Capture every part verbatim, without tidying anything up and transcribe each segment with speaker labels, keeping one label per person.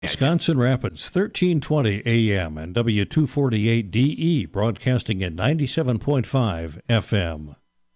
Speaker 1: Wisconsin Rapids, thirteen twenty A M and W two forty-eight D E, broadcasting at ninety-seven point five F M.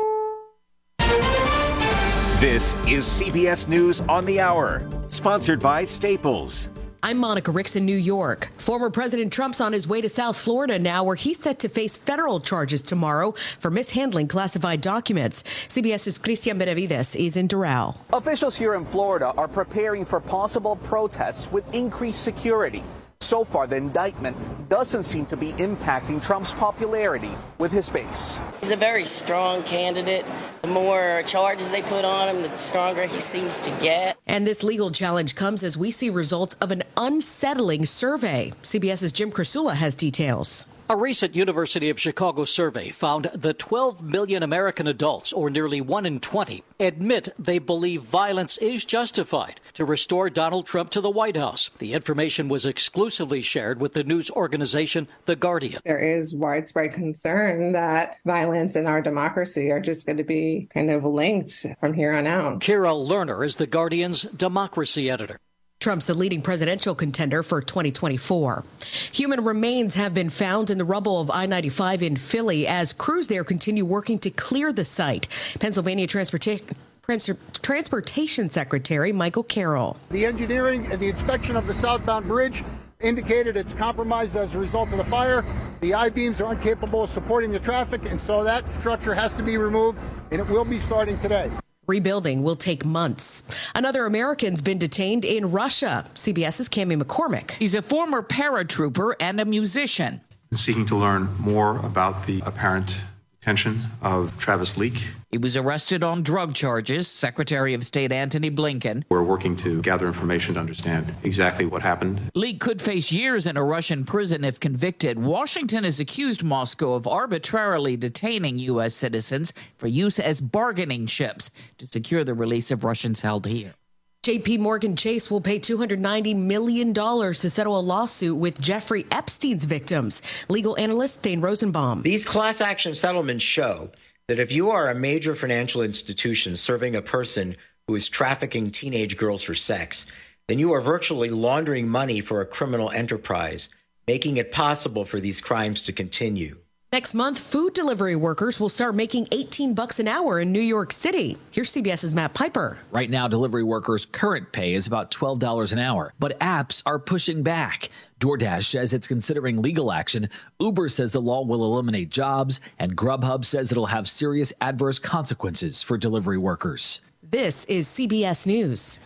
Speaker 2: This is C B S News on the Hour, sponsored by Staples.
Speaker 3: I'm Monica Ricks in New York. Former President Trump's on his way to South Florida now, where he's set to face federal charges tomorrow for mishandling classified documents. CBS's Christian Benavides is in Doral.
Speaker 4: Officials here in Florida are preparing for possible protests with increased security. So far, the indictment doesn't seem to be impacting Trump's popularity with his base.
Speaker 5: He's a very strong candidate. The more charges they put on him, the stronger he seems to get.
Speaker 3: And this legal challenge comes as we see results of an unsettling survey. CBS's Jim Krasula has details.
Speaker 6: A recent University of Chicago survey found that twelve million American adults, or nearly one in twenty, admit they believe violence is justified to restore Donald Trump to the White House. The information was exclusively shared with the news organization The Guardian.
Speaker 7: There is widespread concern that violence in our democracy are just going to be kind of linked from here on out.
Speaker 6: Kira Lerner is The Guardian's democracy editor.
Speaker 3: Trump's the leading presidential contender for twenty twenty-four. Human remains have been found in the rubble of I ninety-five in Philly as crews there continue working to clear the site. Pennsylvania Transportation Transportation Secretary Michael Carroll.
Speaker 8: The engineering and the inspection of the southbound bridge indicated it's compromised as a result of the fire. The I-beams are incapable of supporting the traffic, and so that structure has to be removed, and it will be starting today.
Speaker 3: Rebuilding will take months. Another American's been detained in Russia. CBS's Cami McCormick.
Speaker 9: He's a former paratrooper and a musician.
Speaker 10: Seeking to learn more about the apparent detention of Travis Leak.
Speaker 9: He was arrested on drug charges, Secretary of State Antony Blinken.
Speaker 10: We're working to gather information to understand exactly what happened.
Speaker 9: Leak could face years in a Russian prison if convicted. Washington has accused Moscow of arbitrarily detaining U S citizens for use as bargaining chips to secure the release of Russians held here.
Speaker 3: J P Morgan Chase will pay two hundred ninety million dollars to settle a lawsuit with Jeffrey Epstein's victims. Legal analyst Thane Rosenbaum.
Speaker 11: These class action settlements show that if you are a major financial institution serving a person who is trafficking teenage girls for sex, then you are virtually laundering money for a criminal enterprise, making it possible for these crimes to continue.
Speaker 3: Next month, food delivery workers will start making eighteen bucks an hour in New York City. Here's CBS's Matt Piper.
Speaker 12: Right now, delivery workers' current pay is about twelve dollars an hour, but apps are pushing back. DoorDash says it's considering legal action. Uber says the law will eliminate jobs, and Grubhub says it'll have serious adverse consequences for delivery workers.
Speaker 3: This is C B S News.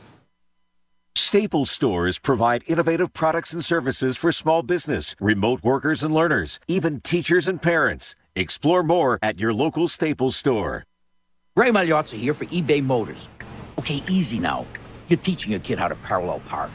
Speaker 2: Staples stores provide innovative products and services for small business, remote workers and learners, even teachers and parents. Explore more at your local Staples store.
Speaker 13: Ray Magliozzi here for eBay Motors. Okay, easy now. You're teaching your kid how to parallel park.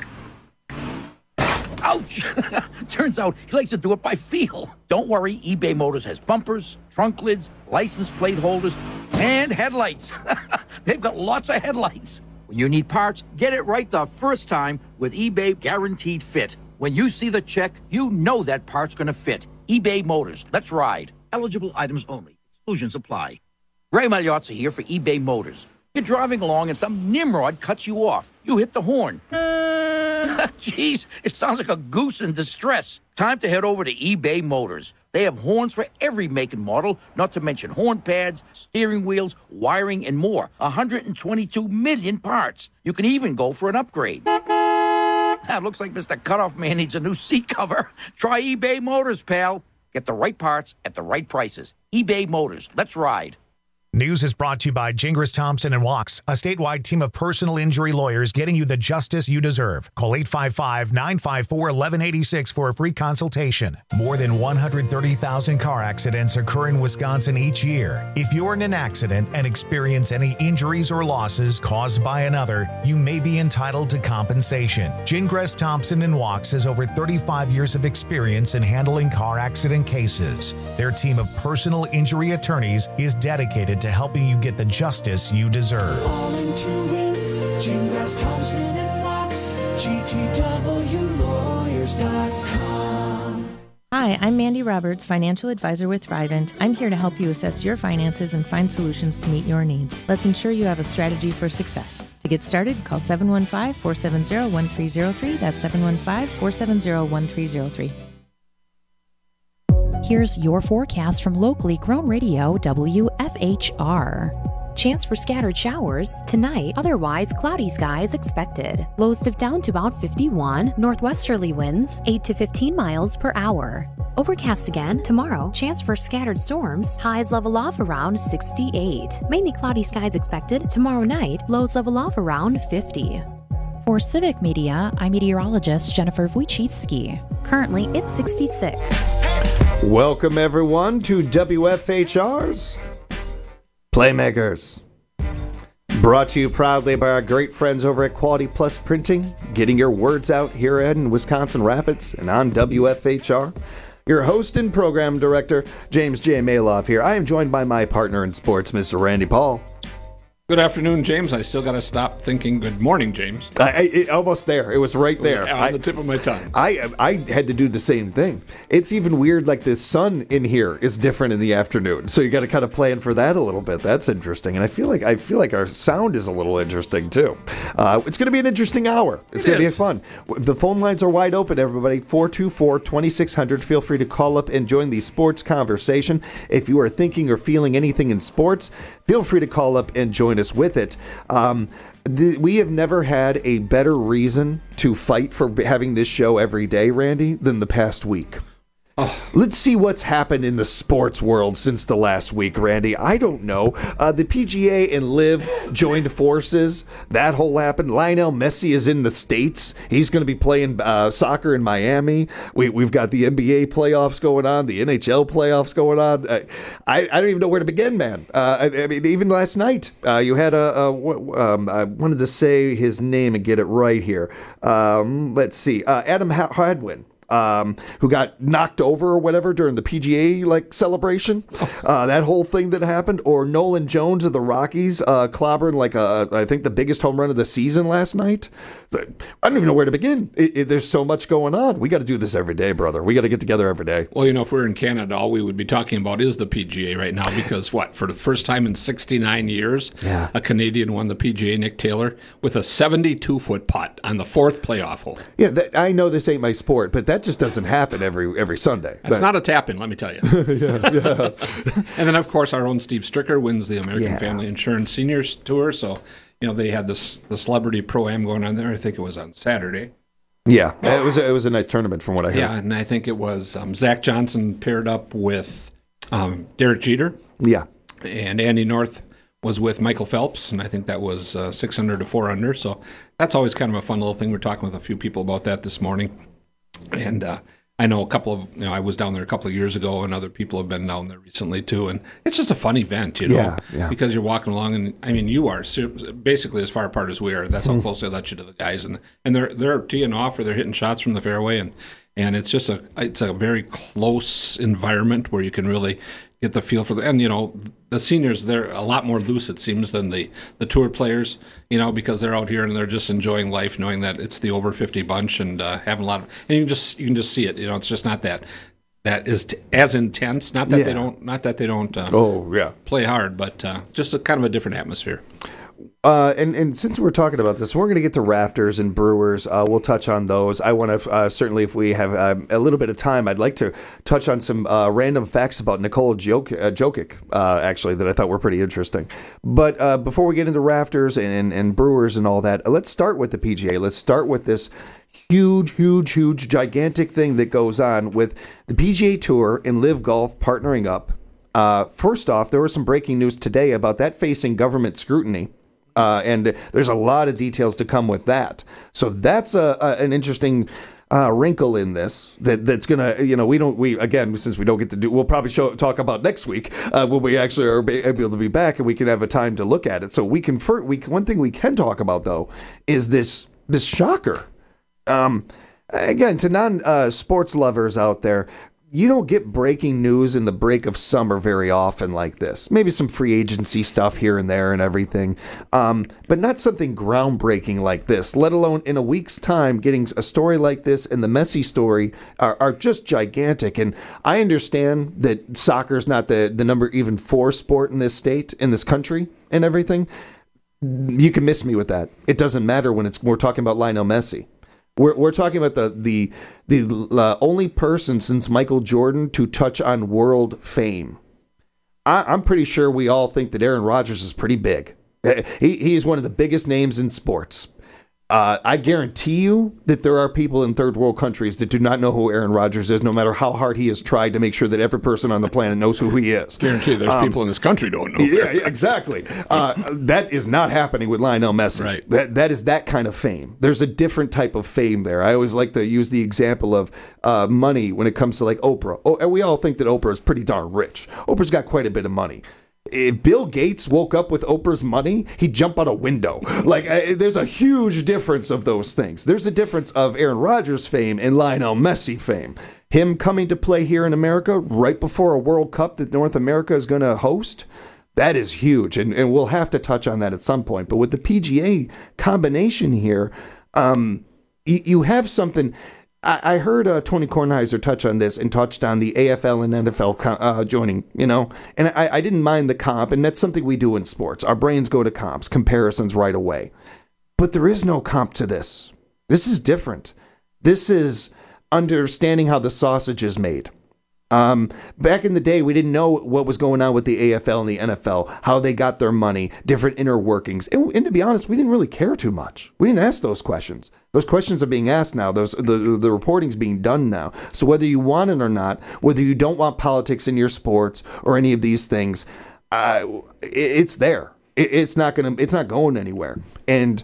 Speaker 13: Ouch! Turns out he likes to do it by feel. Don't worry, eBay Motors has bumpers, trunk lids, license plate holders, and headlights. They've got lots of headlights. When you need parts, get it right the first time with eBay Guaranteed Fit. When you see the check, you know that part's going to fit. eBay Motors. Let's ride. Eligible items only. Exclusions apply. Ray Magliozzi here for eBay Motors. You're driving along and some nimrod cuts you off. You hit the horn. Jeez, it sounds like a goose in distress. Time to head over to eBay Motors. They have horns for every make and model, not to mention horn pads, steering wheels, wiring, and more. one hundred twenty-two million parts. You can even go for an upgrade. That looks like Mister Cutoff Man needs a new seat cover. Try eBay Motors, pal. Get the right parts at the right prices. eBay Motors. Let's ride.
Speaker 14: News is brought to you by Gingras Thompson and Wachs, a statewide team of personal injury lawyers getting you the justice you deserve. Call eight five five, nine five four, one one eight six for a free consultation. More than one hundred thirty thousand car accidents occur in Wisconsin each year. If you're in an accident and experience any injuries or losses caused by another, you may be entitled to compensation. Gingras Thompson and Wachs has over thirty-five years of experience in handling car accident cases. Their team of personal injury attorneys is dedicated to helping you get the justice you deserve.
Speaker 15: All into it, Gingras Thompson and Wachs, G T W lawyers dot com.
Speaker 16: Hi, Hi, I'm Mandy Roberts, financial advisor with Thrivent. I'm here to help you assess your finances and find solutions to meet your needs. Let's ensure you have a strategy for success. To get started, call seven one five, four seven zero, one three zero three. That's seven one five, four seven zero, one three zero three.
Speaker 17: Here's your forecast from locally grown radio W F H R. Chance for scattered showers tonight, otherwise cloudy skies expected. Lows dip down to about fifty-one, northwesterly winds eight to fifteen miles per hour. Overcast again tomorrow, chance for scattered storms, highs level off around sixty-eight. Mainly cloudy skies expected tomorrow night, lows level off around fifty. For Civic Media, I'm meteorologist Jennifer Wojcicki. Currently, it's sixty-six.
Speaker 18: Welcome everyone to W F H R's Playmakers. Brought to you proudly by our great friends over at Quality Plus Printing, getting your words out here in Wisconsin Rapids and on W F H R. Your host and program director, James J. Maloff here. I am joined by my partner in sports, Mister Randy Paul.
Speaker 19: Good afternoon, James. I still got to stop thinking good morning, James.
Speaker 18: I, I, almost there. It was right there.
Speaker 19: On
Speaker 18: I,
Speaker 19: the tip of my tongue.
Speaker 18: I I had to do the same thing. It's even weird, like the sun in here is different in the afternoon. So you got to kind of plan for that a little bit. That's interesting. And I feel like I feel like our sound is a little interesting, too. Uh, it's going to be an interesting hour. It's it going to be fun. The phone lines are wide open, everybody. four two four, two six zero zero. Feel free to call up and join the sports conversation. If you are thinking or feeling anything in sports, feel free to call up and join us with it. Um, the, we have never had a better reason to fight for having this show every day, Randy, than the past week. Oh. Let's see what's happened in the sports world since the last week, Randy. I don't know. Uh, the P G A and Liv joined forces. That whole happened. Lionel Messi is in the States. He's going to be playing uh, soccer in Miami. We, we've got the N B A playoffs going on, the N H L playoffs going on. Uh, I, I don't even know where to begin, man. Uh, I, I mean, even last night, uh, you had a, a um, I wanted to say his name and get it right here. Um, let's see. Uh, Adam Hadwin. Um, who got knocked over or whatever during the P G A like celebration, uh, that whole thing that happened, or Nolan Jones of the Rockies uh, clobbering like a, I think the biggest home run of the season last night. So, I don't even know where to begin. It, it, there's so much going on. We got to do this every day, brother. We got to get together every day.
Speaker 19: Well, you know, if we're in Canada, all we would be talking about is the P G A right now because what, for the first time in sixty-nine years,
Speaker 18: yeah.
Speaker 19: a Canadian won the P G A, Nick Taylor, with a seventy-two foot putt on the fourth playoff hole.
Speaker 18: Yeah, that, I know this ain't my sport, but that just doesn't happen every every Sunday.
Speaker 19: It's
Speaker 18: but,
Speaker 19: not a tap-in, let me tell you.
Speaker 18: yeah, yeah.
Speaker 19: And then, of course, our own Steve Stricker wins the American
Speaker 18: yeah.
Speaker 19: Family Insurance Seniors Tour. So, you know, they had this the Celebrity Pro-Am going on there. I think it was on Saturday.
Speaker 18: Yeah, it was a, it was a nice tournament from what I heard.
Speaker 19: Yeah, and I think it was um, Zach Johnson paired up with um, Derek Jeter.
Speaker 18: Yeah.
Speaker 19: And Andy North was with Michael Phelps, and I think that was uh, six under to four under. So that's always kind of a fun little thing. We're talking with a few people about that this morning. And uh, I know a couple of, you know, I was down there a couple of years ago, and other people have been down there recently too. And it's just a fun event, you know,
Speaker 18: yeah, yeah.
Speaker 19: because you're walking along, and I mean, you are basically as far apart as we are. That's how close they let you to the guys, and and they're they're teeing off or they're hitting shots from the fairway, and and it's just a it's a very close environment where you can really get the feel for the, and you know, the seniors, they're a lot more loose, it seems, than the, the tour players, you know, because they're out here and they're just enjoying life, knowing that it's the over fifty bunch and uh, having a lot of, and you can just you can just see it, you know, it's just not that that is t- as intense. Not that
Speaker 18: yeah.
Speaker 19: they don't, not that they don't. Um,
Speaker 18: oh yeah,
Speaker 19: play hard, but uh, just a kind of a different atmosphere.
Speaker 18: Uh, and, and since we're talking about this, we're going to get to Rafters and Brewers. Uh, we'll touch on those. I want to, uh, certainly if we have um, a little bit of time, I'd like to touch on some uh, random facts about Nikola Jokic, uh, Jokic uh, actually, that I thought were pretty interesting. But uh, before we get into Rafters and, and Brewers and all that, let's start with the P G A. Let's start with this huge, huge, huge, gigantic thing that goes on with the P G A Tour and Live Golf partnering up. Uh, first off, there was some breaking news today about that facing government scrutiny. Uh, and there's a lot of details to come with that. So that's a, a an interesting uh, wrinkle in this that that's gonna, you know, we don't we again since we don't get to do, we'll probably show talk about next week uh, when we actually are able to be back and we can have a time to look at it. So we can we one thing we can talk about though is this this shocker. Um, again, to non uh, sports lovers out there, you don't get breaking news in the break of summer very often like this. Maybe some free agency stuff here and there and everything, um, but not something groundbreaking like this, let alone in a week's time getting a story like this and the Messi story are, are just gigantic. And I understand that soccer's not the, the number even four sport in this state, in this country and everything. You can miss me with that. It doesn't matter when it's we're talking about Lionel Messi. We're we're talking about the the the uh, only person since Michael Jordan to touch on world fame. I, I'm pretty sure we all think that Aaron Rodgers is pretty big. He he's one of the biggest names in sports. Uh, I guarantee you that there are people in third world countries that do not know who Aaron Rodgers is, no matter how hard he has tried to make sure that every person on the planet knows who he is.
Speaker 19: Guarantee there's um, people in this country don't know.
Speaker 18: Yeah, exactly. Uh, that is not happening with Lionel Messi.
Speaker 19: Right.
Speaker 18: That that is that kind of fame. There's a different type of fame there. I always like to use the example of uh, money when it comes to like Oprah. Oh, and we all think that Oprah is pretty darn rich. Oprah's got quite a bit of money. If Bill Gates woke up with Oprah's money, he'd jump out a window. Like, uh, there's a huge difference of those things. There's a difference of Aaron Rodgers' fame and Lionel Messi fame. Him coming to play here in America right before a World Cup that North America is going to host, that is huge. And, and we'll have to touch on that at some point. But with the P G A combination here, um, you, you have something... I heard uh, Tony Kornheiser touch on this and touched on the A F L and N F L uh, joining, you know, and I, I didn't mind the comp, and that's something we do in sports. Our brains go to comps, comparisons right away. But there is no comp to this. This is different. This is understanding how the sausage is made. Um, back in the day, we didn't know what was going on with the A F L and the N F L, how they got their money, different inner workings. And, and to be honest, we didn't really care too much. We didn't ask those questions. Those questions are being asked now. Those the, the reporting's being done now. So whether you want it or not, whether you don't want politics in your sports or any of these things, uh, it, it's there. It, it's not gonna. It's not going anywhere. And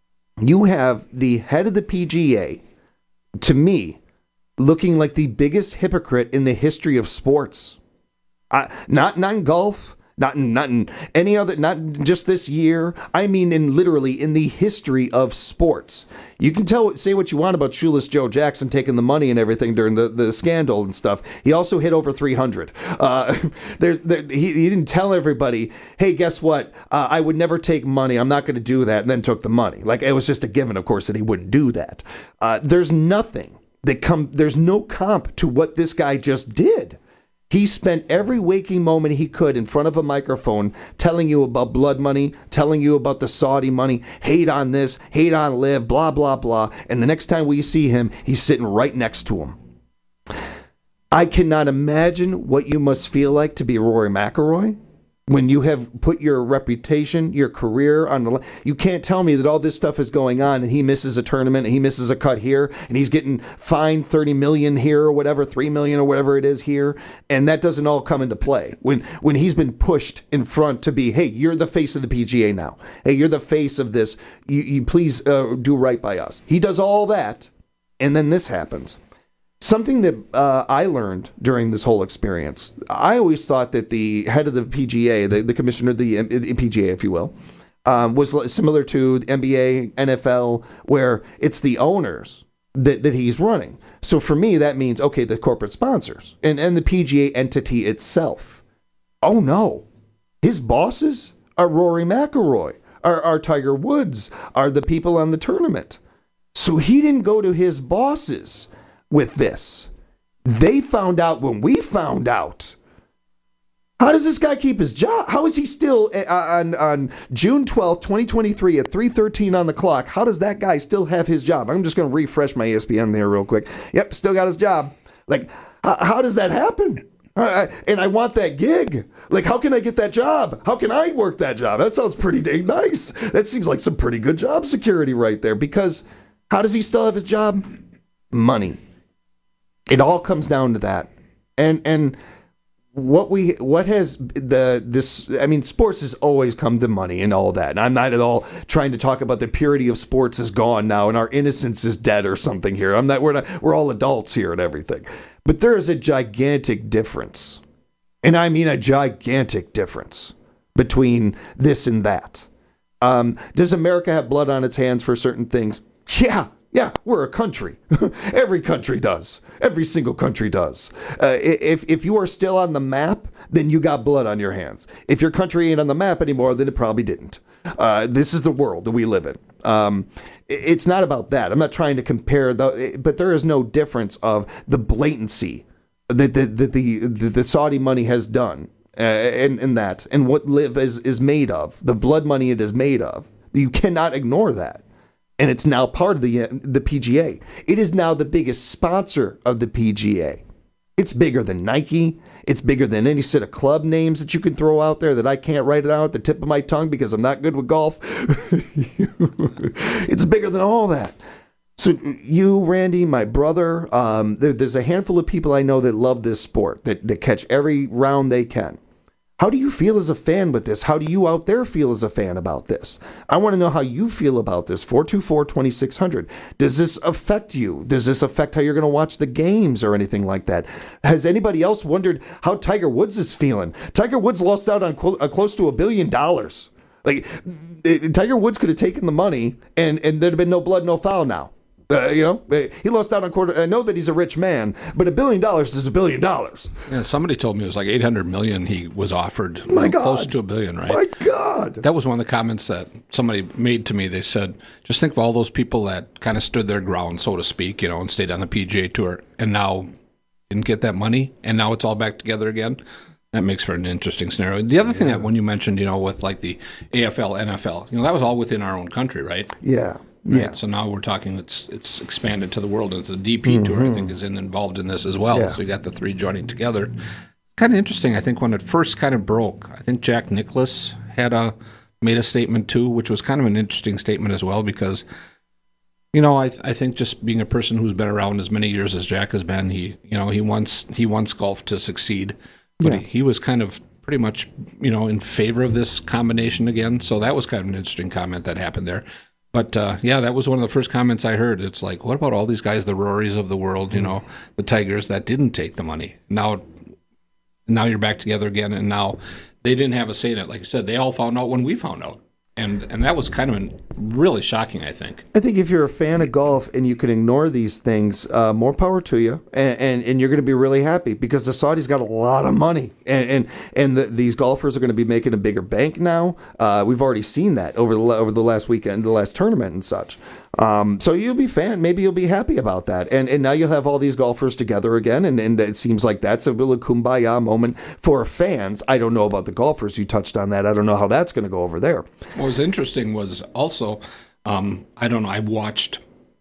Speaker 18: you have the head of the P G A, to me, looking like the biggest hypocrite in the history of sports. Uh, not, not in golf, not in, not in any other, not just this year. I mean, in literally in the history of sports. You can tell, say what you want about Shoeless Joe Jackson taking the money and everything during the, the scandal and stuff. He also hit over three hundred. Uh, there's, there, he, he didn't tell everybody, hey, guess what? Uh, I would never take money. I'm not going to do that. And then took the money. Like, it was just a given, of course, that he wouldn't do that. Uh, there's nothing. That come, there's no comp to what this guy just did. He spent every waking moment he could in front of a microphone telling you about blood money, telling you about the Saudi money, hate on this, hate on Liv, blah, blah, blah. And the next time we see him, he's sitting right next to him. I cannot imagine what you must feel like to be Rory McIlroy. When you have put your reputation, your career on the line. You can't tell me that all this stuff is going on and he misses a tournament and he misses a cut here and he's getting fined thirty million dollars here or whatever, three million dollars or whatever it is here, and that doesn't all come into play. When when he's been pushed in front to be, hey, you're the face of the P G A now. Hey, you're the face of this. You, you please uh, do right by us. He does all that, and then this happens. Something that uh, I learned during this whole experience, I always thought that the head of the P G A, the, the commissioner of the, the P G A, if you will, um, was similar to the N B A, N F L, where it's the owners that, that he's running. So for me, that means, okay, the corporate sponsors and, and the P G A entity itself. Oh, no. His bosses are Rory McIlroy, are, are Tiger Woods, are the people on the tournament. So he didn't go to his bosses with this. They found out when we found out. How does this guy keep his job? How is he still on, on June twelfth, twenty twenty-three at three thirteen on the clock? How does that guy still have his job? I'm just going to refresh my E S P N there real quick. Yep, still got his job. Like, how, how does that happen? I, and I want that gig. Like, how can I get that job? How can I work that job? That sounds pretty dang nice. That seems like some pretty good job security right there. Because how does he still have his job? Money. It all comes down to that. And and what we what has the this I mean sports has always come to money and all that. And I'm not at all trying to talk about the purity of sports is gone now and our innocence is dead or something here. I'm not we're not we're all adults here and everything. But there is a gigantic difference. And I mean a gigantic difference between this and that. Um, does America have blood on its hands for certain things? Yeah. Yeah, we're a country. Every country does. Every single country does. Uh, if if you are still on the map, then you got blood on your hands. If your country ain't on the map anymore, then it probably didn't. Uh, this is the world that we live in. Um, it's not about that. I'm not trying to compare, the, but there is no difference of the blatancy that the, the, the, the, the Saudi money has done uh, in, in that, and what LIV is, is made of, the blood money it is made of. You cannot ignore that. And it's now part of the the P G A. It is now the biggest sponsor of the P G A. It's bigger than Nike. It's bigger than any set of club names that you can throw out there that I can't write it out at the tip of my tongue because I'm not good with golf. It's bigger than all that. So you, Randy, my brother, um, there, there's a handful of people I know that love this sport, that, that catch every round they can. How do you feel as a fan with this? How do you out there feel as a fan about this? I want to know how you feel about this. four two four, two six zero zero. Does this affect you? Does this affect how you're going to watch the games or anything like that? Has anybody else wondered how Tiger Woods is feeling? Tiger Woods lost out on cl- uh, close to a billion dollars. Like, it, Tiger Woods could have taken the money and, and there'd have been no blood, no foul now. Uh, you know, he lost out on quarter. I know that he's a rich man, but a billion dollars is a billion dollars.
Speaker 19: Yeah, somebody told me it was like eight hundred million he was offered.
Speaker 18: My
Speaker 19: well,
Speaker 18: God.
Speaker 19: Close to a billion, right?
Speaker 18: My God.
Speaker 19: That was one of the comments that somebody made to me. They said, just think of all those people that kind of stood their ground, so to speak, you know, and stayed on the P G A Tour and now didn't get that money, and now it's all back together again. That makes for an interesting scenario. The other thing that when you mentioned, you know, with like the A F L, N F L, you know, that was all within our own country, right?
Speaker 18: Yeah.
Speaker 19: Right.
Speaker 18: Yeah.
Speaker 19: So now we're talking. It's it's expanded to the world. It's a D P
Speaker 18: Mm-hmm.
Speaker 19: tour. I think is in, involved in this as well.
Speaker 18: Yeah.
Speaker 19: So you got the three joining together. Kind of interesting. I think when it first kind of broke, I think Jack Nicklaus had a made a statement too, which was kind of an interesting statement as well because, you know, I I think just being a person who's been around as many years as Jack has been, he you know he wants he wants golf to succeed, but
Speaker 18: Yeah.
Speaker 19: he, he was kind of pretty much you know in favor of this combination again. So that was kind of an interesting comment that happened there. But, uh, yeah, that was one of the first comments I heard. It's like, what about all these guys, the Rorys of the world, you know, the Tigers that didn't take the money? Now now you're back together again, and now they didn't have a say in it. Like you said, they all found out when we found out. And and that was kind of an, really shocking, I think.
Speaker 18: I think if you're a fan of golf and you can ignore these things, uh, more power to you, and, and, and you're going to be really happy because the Saudis got a lot of money, and and, and the, these golfers are going to be making a bigger bank now. Uh, we've already seen that over the over the last weekend, the last tournament and such. Um, so you'll be fan, maybe you'll be happy about that, and and now you'll have all these golfers together again, and, and it seems like that's a little kumbaya moment for fans. I don't know about the golfers. You touched on that. I don't know how that's going to go over there.
Speaker 19: What was interesting was also, um, I don't know, I watched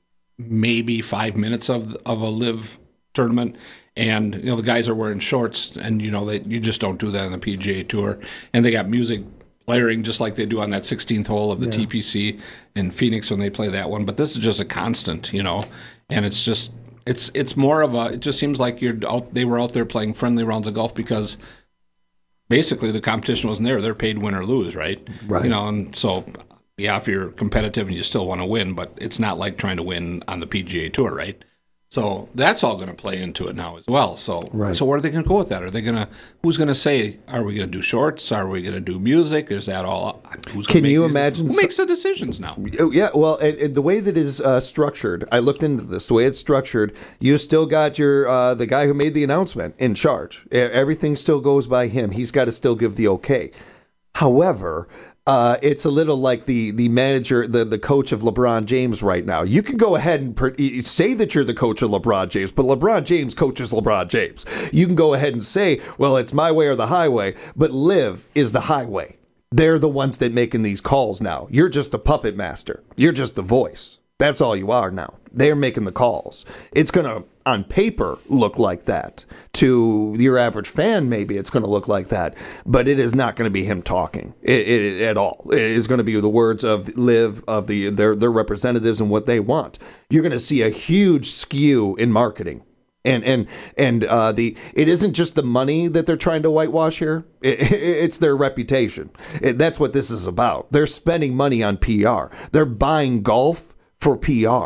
Speaker 19: maybe five minutes of of a LIV tournament, and you know the guys are wearing shorts, and you know they you just don't do that on the P G A Tour, and they got music blaring just like they do on that sixteenth hole of the yeah. T P C in Phoenix when they play that one. But this is just a constant, you know, and it's just it's it's more of a. It just seems like you're out. They were out there playing friendly rounds of golf because basically the competition wasn't there. They're paid win or lose, right?
Speaker 18: Right.
Speaker 19: You know, and so yeah, if you're competitive and you still want to win, but it's not like trying to win on the P G A Tour, right? So that's all going to play into it now as well. So,
Speaker 18: right.
Speaker 19: so where are they going to go with that? Are they going to? Who's going to say? Are we going to do shorts? Are we going to do music? Is that all? Who's
Speaker 18: Can you
Speaker 19: these,
Speaker 18: imagine?
Speaker 19: Who makes the decisions now?
Speaker 18: Yeah, well, it, it, the way that it is uh, structured, I looked into this. The way it's structured, you still got your uh, the guy who made the announcement in charge. Everything still goes by him. He's got to still give the okay. However. Uh, it's a little like the the manager, the, the coach of LeBron James right now. You can go ahead and per- say that you're the coach of LeBron James, but LeBron James coaches LeBron James. You can go ahead and say, well, it's my way or the highway, but LIV is the highway. They're the ones that making these calls now. You're just a puppet master. You're just the voice. That's all you are now. They're making the calls. It's going to, on paper, look like that. To your average fan, maybe it's going to look like that. But it is not going to be him talking it, it, at all. It is going to be the words of LIV, of the their, their representatives and what they want. You're going to see a huge skew in marketing. And and and uh, the it isn't just the money that they're trying to whitewash here. It, it, it's their reputation. It, that's what this is about. They're spending money on P R. They're buying golf for P R.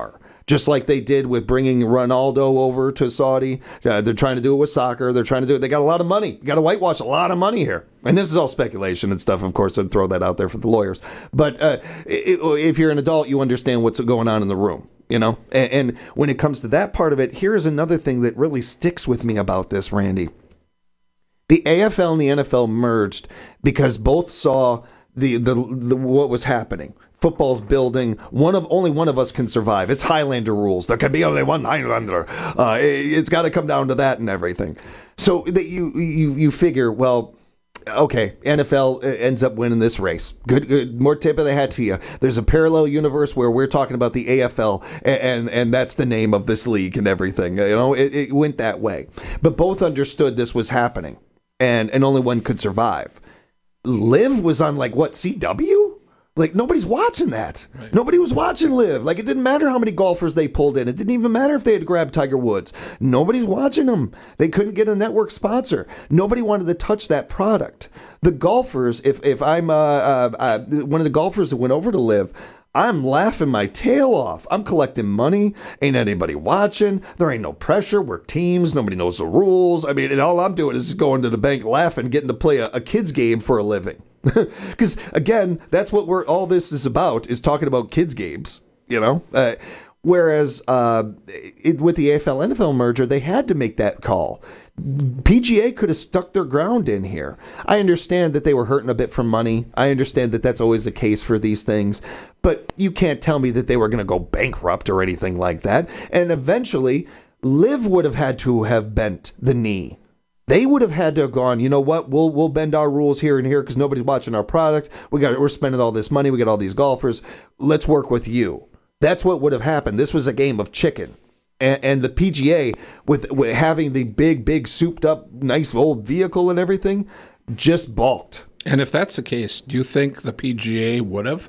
Speaker 18: Just like they did with bringing Ronaldo over to Saudi. Uh, they're trying to do it with soccer. They're trying to do it. They got a lot of money. You got to whitewash a lot of money here. And this is all speculation and stuff, of course. I'd throw that out there for the lawyers. But uh, if you're an adult, you understand what's going on in the room, you know? And, and when it comes to that part of it, here's another thing that really sticks with me about this, Randy. The A F L and the N F L merged because both saw the, the, the what was happening. Football's building. One of only one of us can survive. It's Highlander rules. There can be only one Highlander. Uh, it, it's got to come down to that and everything. So that you you you figure, well, okay, N F L ends up winning this race. Good, good. More tip of the hat to you. There's a parallel universe where we're talking about the A F L, and and, and that's the name of this league and everything. You know, it, it went that way. But both understood this was happening, and and only one could survive. Liv was on like what C W? Like, nobody's watching that. Right. Nobody was watching Liv. Like, it didn't matter how many golfers they pulled in. It didn't even matter if they had grabbed Tiger Woods. Nobody's watching them. They couldn't get a network sponsor. Nobody wanted to touch that product. The golfers, if if I'm uh, uh, uh, one of the golfers that went over to Liv, I'm laughing my tail off. I'm collecting money. Ain't anybody watching. There ain't no pressure. We're teams. Nobody knows the rules. I mean, and all I'm doing is going to the bank laughing, getting to play a, a kid's game for a living. Because, again, that's what we're all this is about, is talking about kids' games, you know? Uh, whereas uh, it, with the A F L N F L merger, they had to make that call. P G A could have stuck their ground in here. I understand that they were hurting a bit for money. I understand that that's always the case for these things. But you can't tell me that they were going to go bankrupt or anything like that. And eventually, Liv would have had to have bent the knee. They would have had to have gone, you know what, we'll we'll bend our rules here and here because nobody's watching our product. We got we're spending all this money. We got all these golfers. Let's work with you. That's what would have happened. This was a game of chicken. And, and the P G A, with, with having the big, big, souped-up, nice old vehicle and everything, just balked.
Speaker 19: And if that's the case, do you think the P G A would have?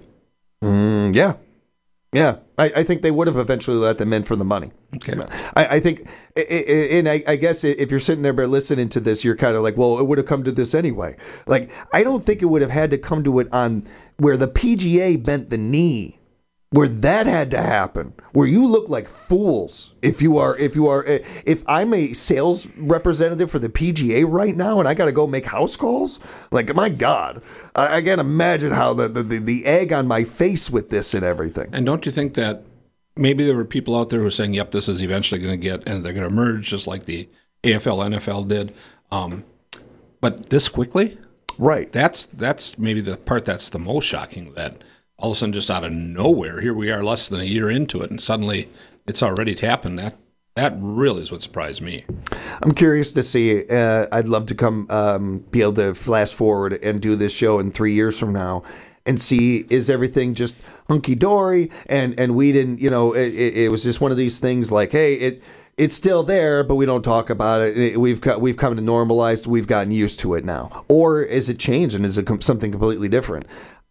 Speaker 18: Mm, yeah. Yeah, I, I think they would have eventually let them in for the money.
Speaker 19: Okay.
Speaker 18: I, I think, and I, I guess if you're sitting there listening to this, you're kind of like, well, it would have come to this anyway. Like, I don't think it would have had to come to it on where the P G A bent the knee, where that had to happen, where you look like fools if you are, if you are, if I'm a sales representative for the P G A right now and I got to go make house calls, like, my God, I, I can't imagine how the, the, the egg on my face with this and everything.
Speaker 19: And don't you think that maybe there were people out there who were saying, yep, this is eventually going to get, and they're going to merge just like the A F L, N F L did. Um, but this quickly?
Speaker 18: Right.
Speaker 19: That's, that's maybe the part that's the most shocking, that all of a sudden, just out of nowhere, here we are less than a year into it, and suddenly it's already happened. That that really is what surprised me.
Speaker 18: I'm curious to see. Uh, I'd love to come um, be able to flash forward and do this show in three years from now and see, is everything just hunky-dory, and, and we didn't, you know, it, it was just one of these things like, hey, it it's still there, but we don't talk about it. We've got, we've come to normalize, we've gotten used to it now. Or is it changed and is it something completely different?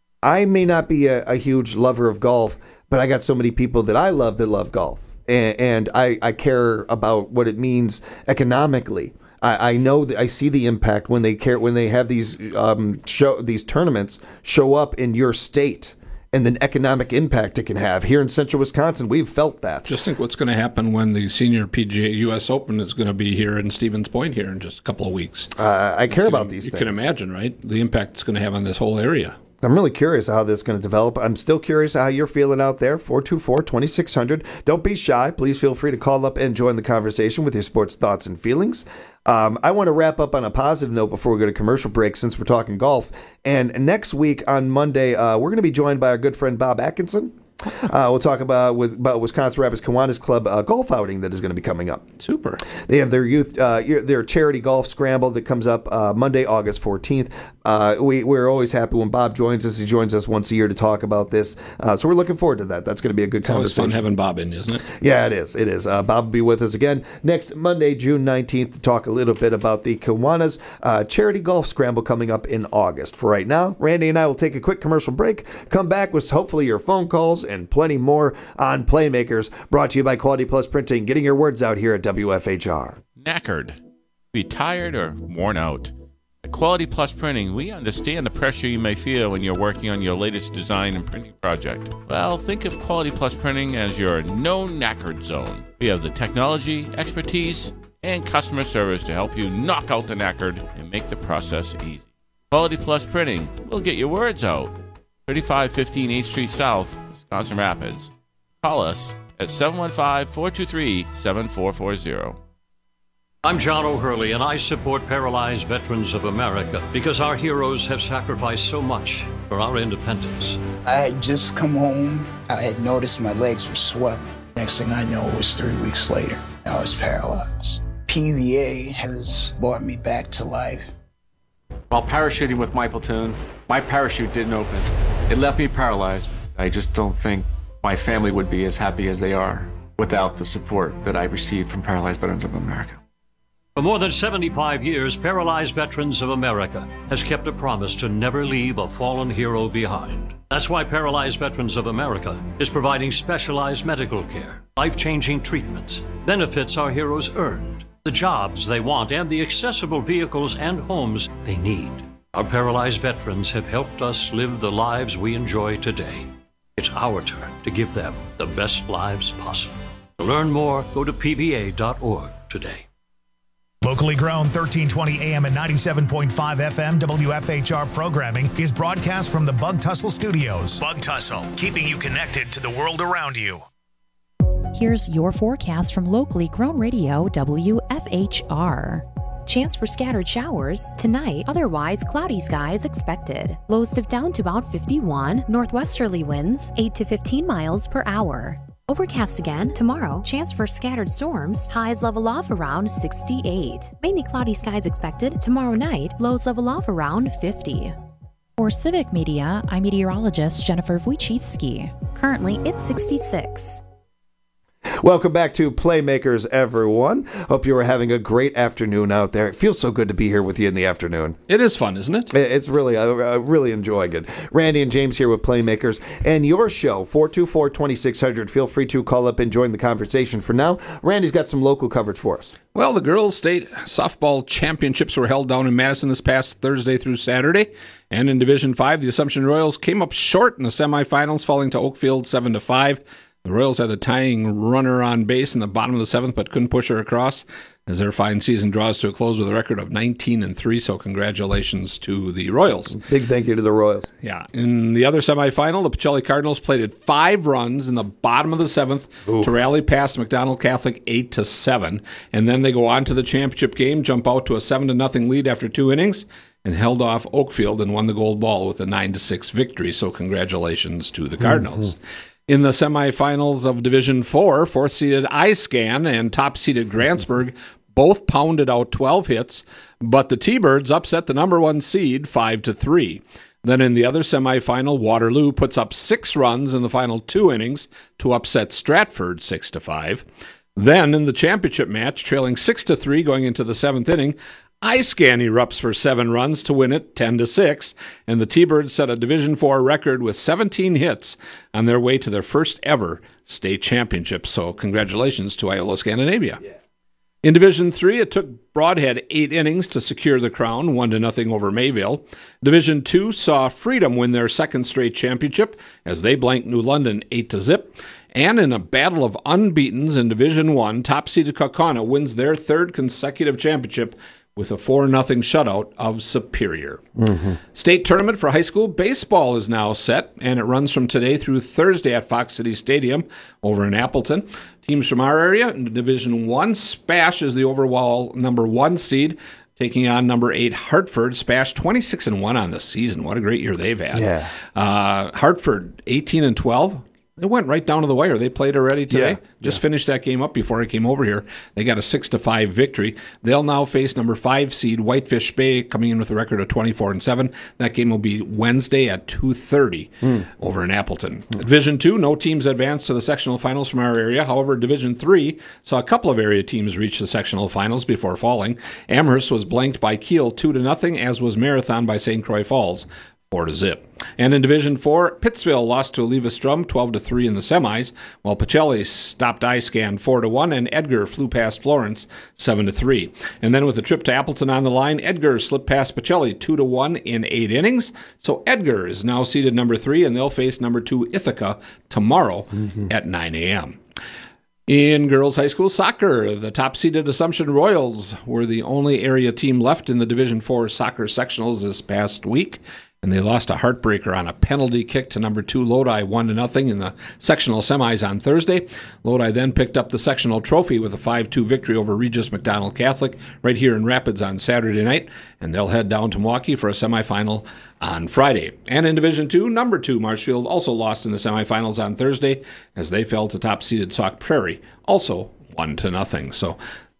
Speaker 18: I may not be a, a huge lover of golf, but I got so many people that I love that love golf. And, and I, I care about what it means economically. I, I know that I see the impact when they care, when they have these um, show these tournaments show up in your state, and the economic impact it can have. Here in central Wisconsin, we've felt that.
Speaker 19: Just think what's going to happen when the senior P G A U S Open is going to be here in Stevens Point here in just a couple of weeks.
Speaker 18: Uh, I care
Speaker 19: you
Speaker 18: about
Speaker 19: can,
Speaker 18: these
Speaker 19: you
Speaker 18: things.
Speaker 19: You can imagine, right? The impact it's going to have on this whole area.
Speaker 18: I'm really curious how this is going to develop. I'm still curious how you're feeling out there. four two four, two six zero zero. Don't be shy. Please feel free to call up and join the conversation with your sports thoughts and feelings. Um, I want to wrap up on a positive note before we go to commercial break, since we're talking golf. And next week on Monday, uh, we're going to be joined by our good friend Bob Atkinson. Uh, we'll talk about with about Wisconsin Rapids Kiwanis Club uh, golf outing that is going to be coming up.
Speaker 19: Super.
Speaker 18: They have their youth, uh, their charity golf scramble that comes up uh, Monday, August fourteenth. Uh, we we're always happy when Bob joins us. He joins us once a year to talk about this, uh, so we're looking forward to that. That's going to be a good
Speaker 19: it's
Speaker 18: conversation.
Speaker 19: Always fun having Bob in, isn't it?
Speaker 18: Yeah, it is. It is. Uh, Bob will be with us again next Monday, June nineteenth, to talk a little bit about the Kiwanis uh, charity golf scramble coming up in August. For right now, Randy and I will take a quick commercial break. Come back with hopefully your phone calls and plenty more on Playmakers, brought to you by Quality Plus Printing, getting your words out here at W F H R.
Speaker 20: Knackered. Be tired or worn out. At Quality Plus Printing, we understand the pressure you may feel when you're working on your latest design and printing project. Well, think of Quality Plus Printing as your no knackered zone. We have the technology, expertise, and customer service to help you knock out the knackered and make the process easy. Quality Plus Printing will get your words out. thirty-five fifteen eighth Street South, Wisconsin Rapids. Call us at seven one five, four two three, seven four four zero.
Speaker 21: I'm John O'Hurley, and I support Paralyzed Veterans of America because our heroes have sacrificed so much for our independence.
Speaker 22: I had just come home. I had noticed my legs were swelling. Next thing I know, it was three weeks later. I was paralyzed. P V A has brought me back to life.
Speaker 23: While parachuting with my platoon, my parachute didn't open. It left me paralyzed. I just don't think my family would be as happy as they are without the support that I received from Paralyzed Veterans of America.
Speaker 21: For more than seventy-five years, Paralyzed Veterans of America has kept a promise to never leave a fallen hero behind. That's why Paralyzed Veterans of America is providing specialized medical care, life-changing treatments, benefits our heroes earned, the jobs they want, and the accessible vehicles and homes they need. Our paralyzed veterans have helped us live the lives we enjoy today. It's our turn to give them the best lives possible. To learn more, go to P V A dot org today.
Speaker 14: Locally grown thirteen twenty A M and ninety-seven point five F M W F H R programming is broadcast from the Bug Tussle Studios. Bug Tussle, keeping you connected to the world around you.
Speaker 17: Here's your forecast from locally grown radio W F H R. Chance for scattered showers tonight, otherwise cloudy skies expected. Lows dip down to about fifty-one, northwesterly winds eight to fifteen miles per hour. Overcast again tomorrow, chance for scattered storms, highs level off around sixty-eight. Mainly cloudy skies expected tomorrow night, lows level off around fifty. For Civic Media, I'm meteorologist Jennifer Wojcicki. Currently, it's sixty-six.
Speaker 18: Welcome back to Playmakers, everyone. Hope you are having a great afternoon out there. It feels so good to be here with you in the afternoon.
Speaker 19: It is fun, isn't it?
Speaker 18: It's really, I, I really enjoying it. Randy and James here with Playmakers. And your show, four two four, two six zero zero. Feel free to call up and join the conversation. For now, Randy's got some local coverage for us.
Speaker 19: Well, the girls' state softball championships were held down in Madison this past Thursday through Saturday. And in Division five, the Assumption Royals came up short in the semifinals, falling to Oakfield seven to five. The Royals had the tying runner on base in the bottom of the seventh, but couldn't push her across as their fine season draws to a close with a record of nineteen and three. So congratulations to the Royals.
Speaker 18: Big thank you to the Royals.
Speaker 19: Yeah. In the other semifinal, the Pacelli Cardinals plated five runs in the bottom of the seventh Oof. to rally past McDonald Catholic eight to seven, and then they go on to the championship game, jump out to a seven to nothing lead after two innings, and held off Oakfield and won the gold ball with a nine to six victory. So congratulations to the Cardinals. Mm-hmm. In the semifinals of Division four, fourth-seeded iScan and top-seeded Grantsburg both pounded out twelve hits, but the T-Birds upset the number one seed five to three. Then in the other semifinal, Waterloo puts up six runs in the final two innings to upset Stratford six to five. Then in the championship match, trailing six to three going into the seventh inning, iScan erupts for seven runs to win it ten to six, and the T-Birds set a Division four record with seventeen hits on their way to their first ever state championship. So congratulations to Iola Scandinavia. Yeah. In Division three, it took Broadhead eight innings to secure the crown, one to nothing over Mayville. Division two saw Freedom win their second straight championship as they blanked New London eight to zip. And in a battle of unbeatens in Division one, top-seeded Kaukauna wins their third consecutive championship with a four nothing shutout of Superior. Mm-hmm. State tournament for high school baseball is now set, and it runs from today through Thursday at Fox City Stadium over in Appleton. Teams from our area in Division one, Spash is the overall number one seed, taking on number eight Hartford. Spash twenty-six and one on the season. What a great year they've had.
Speaker 18: Yeah.
Speaker 19: Uh, Hartford eighteen and twelve. It went right down to the wire. They played already today. Yeah, Just yeah. finished that game up before I came over here. They got a six to five victory. They'll now face number five seed Whitefish Bay, coming in with a record of twenty-four and seven. That game will be Wednesday at two thirty mm. over in Appleton. Mm. Division two, no teams advanced to the sectional finals from our area. However, Division three saw a couple of area teams reach the sectional finals before falling. Amherst was blanked by Kiel two to nothing, as was Marathon by Saint Croix Falls four to zip. And in Division four, Pittsville lost to Levi-Strum twelve to three in the semis, while Pacelli stopped iScan four to one, and Edgar flew past Florence seven to three. And then with a trip to Appleton on the line, Edgar slipped past Pacelli two to one in eight innings. So Edgar is now seeded number three, and they'll face number two Ithaca tomorrow mm-hmm. at nine a.m. In girls high school soccer, the top-seeded Assumption Royals were the only area team left in the Division four soccer sectionals this past week, and they lost a heartbreaker on a penalty kick to number two Lodi, one to nothing in the sectional semis on Thursday. Lodi then picked up the sectional trophy with a five two victory over Regis McDonald Catholic right here in Rapids on Saturday night, and they'll head down to Milwaukee for a semifinal on Friday. And in Division two, number two Marshfield also lost in the semifinals on Thursday as they fell to top-seeded Sauk Prairie, also one to nothing. So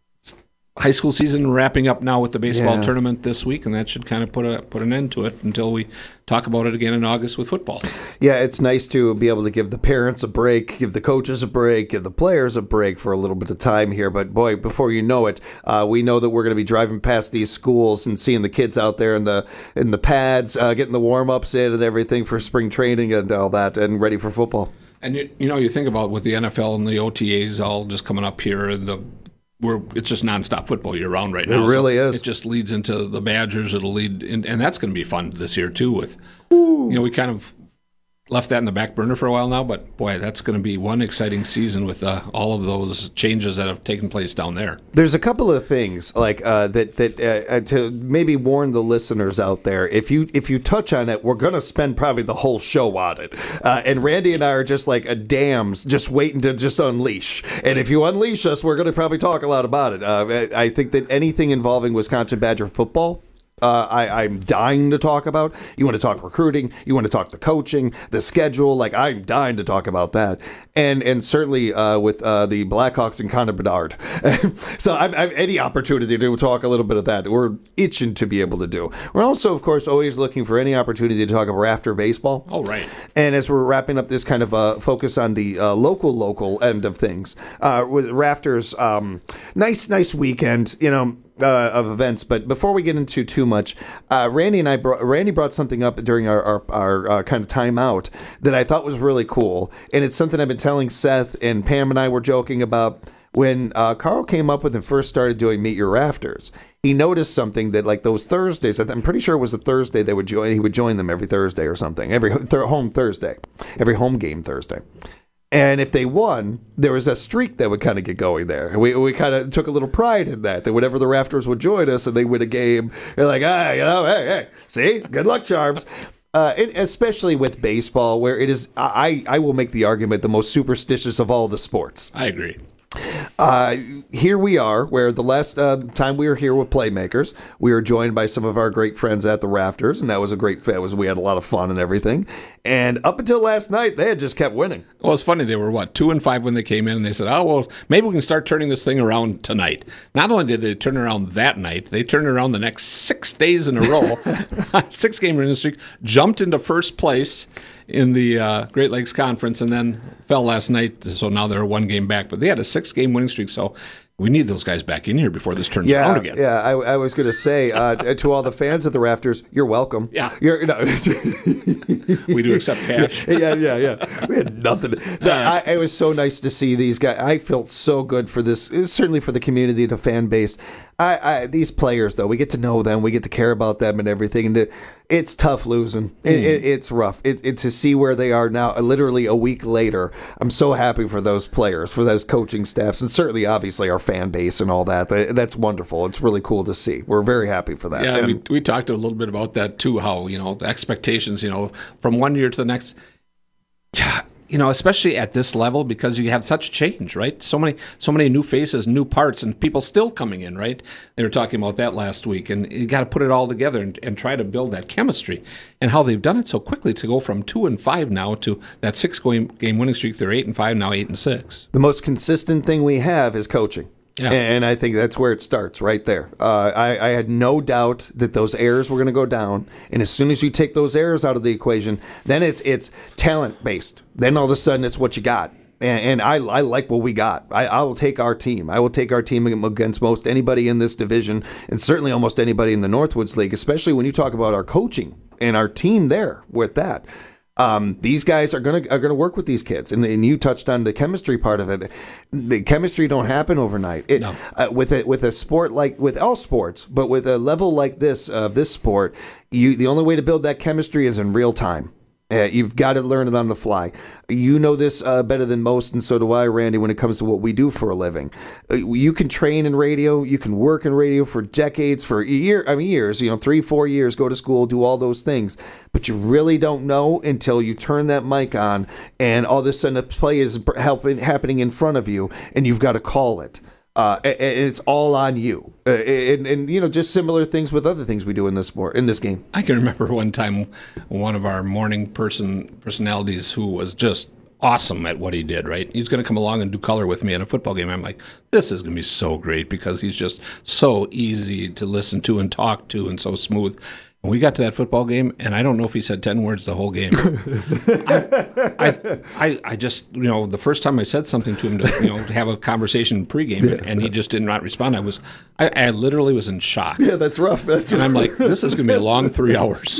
Speaker 19: high school season wrapping up now with the baseball
Speaker 18: Yeah.
Speaker 19: tournament this week, and that should kind of put a put an end to it until we talk about it again in August with football.
Speaker 18: Yeah, it's nice to be able to give the parents a break, give the coaches a break, give the players a break for a little bit of time here. But boy, before you know it, uh, we know that we're going to be driving past these schools and seeing the kids out there in the in the pads, uh, getting the warm-ups in and everything for spring training and all that, and ready for football.
Speaker 19: And you, you know, you think about with the N F L and the O T As all just coming up here, and the We're, it's just nonstop football year round right now.
Speaker 18: It really
Speaker 19: so
Speaker 18: is.
Speaker 19: It just leads into the Badgers. It'll lead, in, and that's going to be fun this year too. With Ooh. you know, we kind of left that in the back burner for a while now, but boy, that's going to be one exciting season with uh, all of those changes that have taken place down there.
Speaker 18: There's a couple of things like uh, that that uh, to maybe warn the listeners out there. If you if you touch on it, we're going to spend probably the whole show on it. Uh, and Randy and I are just like a dams, just waiting to just unleash. And if you unleash us, we're going to probably talk a lot about it. Uh, I think that anything involving Wisconsin Badger football, Uh, I, I'm dying to talk about. You want to talk recruiting, you want to talk the coaching, the schedule. Like, I'm dying to talk about that. And and certainly uh, with uh, the Blackhawks and Connor Bedard. So I'm, I'm any opportunity to talk a little bit of that. We're itching to be able to do. We're also, of course, always looking for any opportunity to talk about Rafter baseball.
Speaker 19: Oh, right.
Speaker 18: And as we're wrapping up this kind of uh, focus on the uh, local, local end of things, uh, with Rafters, um, nice, nice weekend, you know, Uh, of events. But before we get into too much, uh, Randy and I brought, Randy brought something up during our our, our uh, kind of time out that I thought was really cool, and it's something I've been telling Seth and Pam and I were joking about when uh, Carl came up with and first started doing Meet Your Rafters. He noticed something that like those Thursdays, I'm pretty sure it was a Thursday they would join. He would join them every Thursday or something, every th- home Thursday, every home game Thursday. And if they won, there was a streak that would kind of get going there. We we kind of took a little pride in that, that whenever the Rafters would join us and they win a game, they're like, ah, you know, hey, hey, see, good luck charms. Uh, it, especially with baseball, where it is, I, I will make the argument, the most superstitious of all the sports.
Speaker 19: I agree.
Speaker 18: Uh, here we are, where the last uh, time we were here with Playmakers, we were joined by some of our great friends at the Rafters, and that was a great fit. Was we had a lot of fun and everything. And up until last night, they had just kept winning.
Speaker 19: Well, it's funny. They were, what, two and five when they came in, and they said, oh, well, maybe we can start turning this thing around tonight. Not only did they turn it around that night, they turned it around the next six days in a row. Six-game winning streak, jumped into first place in the uh, Great Lakes Conference, and then fell last night, so now they're one game back. But they had a six-game winning streak, so we need those guys back in here before this turns
Speaker 18: yeah,
Speaker 19: around again.
Speaker 18: Yeah, I, I was going to say, uh, to all the fans of the Rafters, you're welcome.
Speaker 19: Yeah.
Speaker 18: You're, no.
Speaker 19: We do accept cash.
Speaker 18: yeah, yeah, yeah. We had nothing. I, it was so nice to see these guys. I felt so good for this, certainly for the community, the fan base. I, I, these players, though, we get to know them, we get to care about them and everything. And to, it's tough losing. Mm. It, it, it's rough. It, it, to see where they are now, literally a week later, I'm so happy for those players, for those coaching staffs, and certainly, obviously, our fan base and all that. That's wonderful. It's really cool to see. We're very happy for that.
Speaker 19: Yeah,
Speaker 18: and,
Speaker 19: we, we talked a little bit about that, too, how, you know, the expectations, you know, from one year to the next. Yeah. You know, especially at this level, because you have such change, right? So many, so many new faces, new parts, and people still coming in, right? They were talking about that last week, and you got to put it all together and, and try to build that chemistry. And how they've done it so quickly to go from two and five now to that six game game winning streak. They're eight and five now, eight and six.
Speaker 18: The most consistent thing we have is coaching. Yeah. And I think that's where it starts, right there. Uh, I, I had no doubt that those errors were going to go down. And as soon as you take those errors out of the equation, then it's it's talent-based. Then all of a sudden it's what you got. And, and I, I like what we got. I, I will take our team. I will take our team against most anybody in this division, and certainly almost anybody in the Northwoods League, especially when you talk about our coaching and our team there with that. Um, these guys are gonna are gonna work with these kids, and, and you touched on the chemistry part of it. The chemistry don't happen overnight. It,
Speaker 19: no.
Speaker 18: uh, with a with a sport like with all sports, but with a level like this of this sport, you the only way to build that chemistry is in real time. Uh, you've got to learn it on the fly. You know this uh, better than most, and so do I, Randy, when it comes to what we do for a living. Uh, you can train in radio. You can work in radio for decades, for year, I mean years, you know, three, four years, go to school, do all those things. But you really don't know until you turn that mic on, and all of a sudden a play is helping, happening in front of you, and you've got to call it. Uh, and it's all on you, uh, and, and you know, just similar things with other things we do in this sport, in this game.
Speaker 19: I can remember one time, one of our morning person personalities who was just awesome at what he did. Right, he's going to come along and do color with me in a football game. I'm like, this is going to be so great because he's just so easy to listen to and talk to, and so smooth. And we got to that football game, and I don't know if he said ten words the whole game. I, I, I, I just, you know, the first time I said something to him to, you know, to have a conversation pregame, yeah. and he just did not respond. I was, I, I literally was in shock.
Speaker 18: Yeah, that's rough. That's
Speaker 19: and
Speaker 18: rough.
Speaker 19: I'm like, this is going to be a long three hours.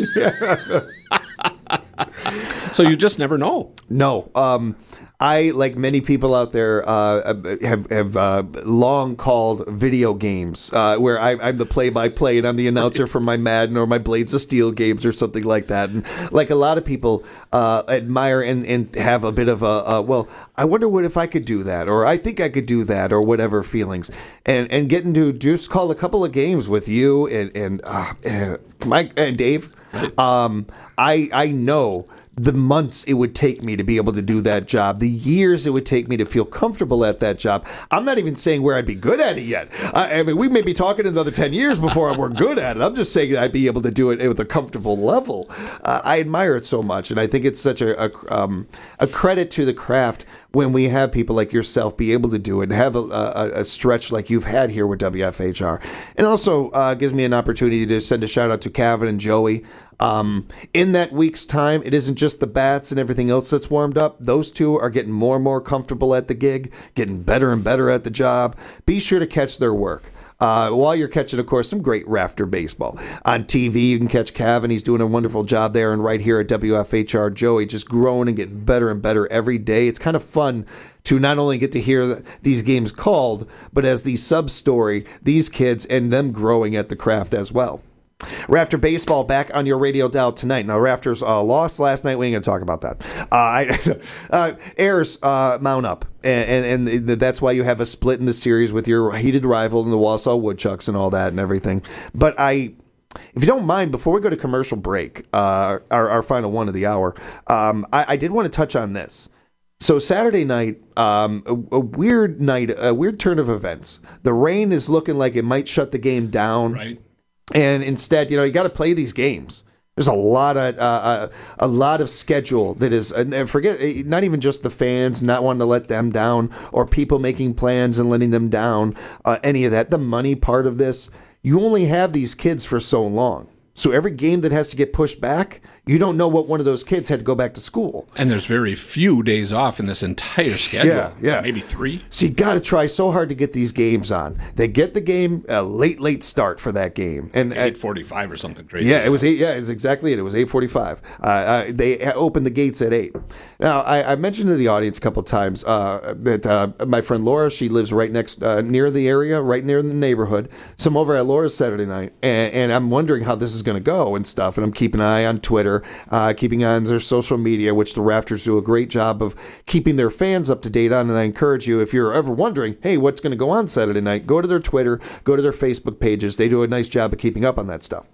Speaker 19: So you just never know.
Speaker 18: No. Um, I, like many people out there, uh, have have uh, long called video games uh, where I, I'm the play-by-play and I'm the announcer for my Madden or my Blades of Steel games or something like that. And like a lot of people uh, admire and, and have a bit of a, uh, well, I wonder what if I could do that, or I think I could do that, or whatever feelings. And and getting to just call a couple of games with you and, and uh, Mike and Dave, um, I I know the months it would take me to be able to do that job, the years it would take me to feel comfortable at that job. I'm not even saying where I'd be good at it yet. I, I mean, we may be talking another ten years before we're good at it. I'm just saying I'd be able to do it with a comfortable level. Uh, I admire it so much, and I think it's such a a, um, a credit to the craft when we have people like yourself be able to do it and have a, a, a stretch like you've had here with W F H R. And also uh, gives me an opportunity to send a shout out to Kevin and Joey. Um, in that week's time, it isn't just the bats and everything else that's warmed up. Those two are getting more and more comfortable at the gig, getting better and better at the job. Be sure to catch their work. Uh, while you're catching, of course, some great Rafter baseball. On T V, you can catch Cavan. He's doing a wonderful job there. And right here at W F H R, Joey just growing and getting better and better every day. It's kind of fun to not only get to hear these games called, but as the sub-story, these kids and them growing at the craft as well. Rafter baseball back on your radio dial tonight. Now, Rafters uh, lost last night. We ain't going to talk about that. Uh, I, uh, Airs uh, mount up, and, and, and that's why you have a split in the series with your heated rival in the Wausau Woodchucks and all that and everything. But I, if you don't mind, before we go to commercial break, uh, our, our final one of the hour, um, I, I did want to touch on this. So Saturday night, um, a, a weird night, a weird turn of events. The rain is looking like it might shut the game down.
Speaker 19: Right.
Speaker 18: And instead, you know, you got to play these games. There's a lot of uh, a lot of schedule that is, and forget, not even just the fans not wanting to let them down, or people making plans and letting them down. Uh, any of that, the money part of this. You only have these kids for so long. So every game that has to get pushed back, you don't know what one of those kids had to go back to school.
Speaker 19: And there's very few days off in this entire schedule.
Speaker 18: Yeah, yeah.
Speaker 19: Maybe three.
Speaker 18: So you got to try so hard to get these games on. They get the game a late, late start for that game. And
Speaker 19: eight forty-five or something crazy.
Speaker 18: Yeah, it was eight. Yeah, it's exactly it. It was eight forty-five. Uh, uh, they opened the gates at eight. Now, I, I mentioned to the audience a couple of times uh, that uh, my friend Laura, she lives right next, uh, near the area, right near the neighborhood. So I'm over at Laura's Saturday night, and, and I'm wondering how this is going to go and stuff. And I'm keeping an eye on Twitter, uh, keeping an eye on their social media, which the Rafters do a great job of keeping their fans up to date on. And I encourage you, if you're ever wondering, hey, what's going to go on Saturday night, go to their Twitter, go to their Facebook pages. They do a nice job of keeping up on that stuff.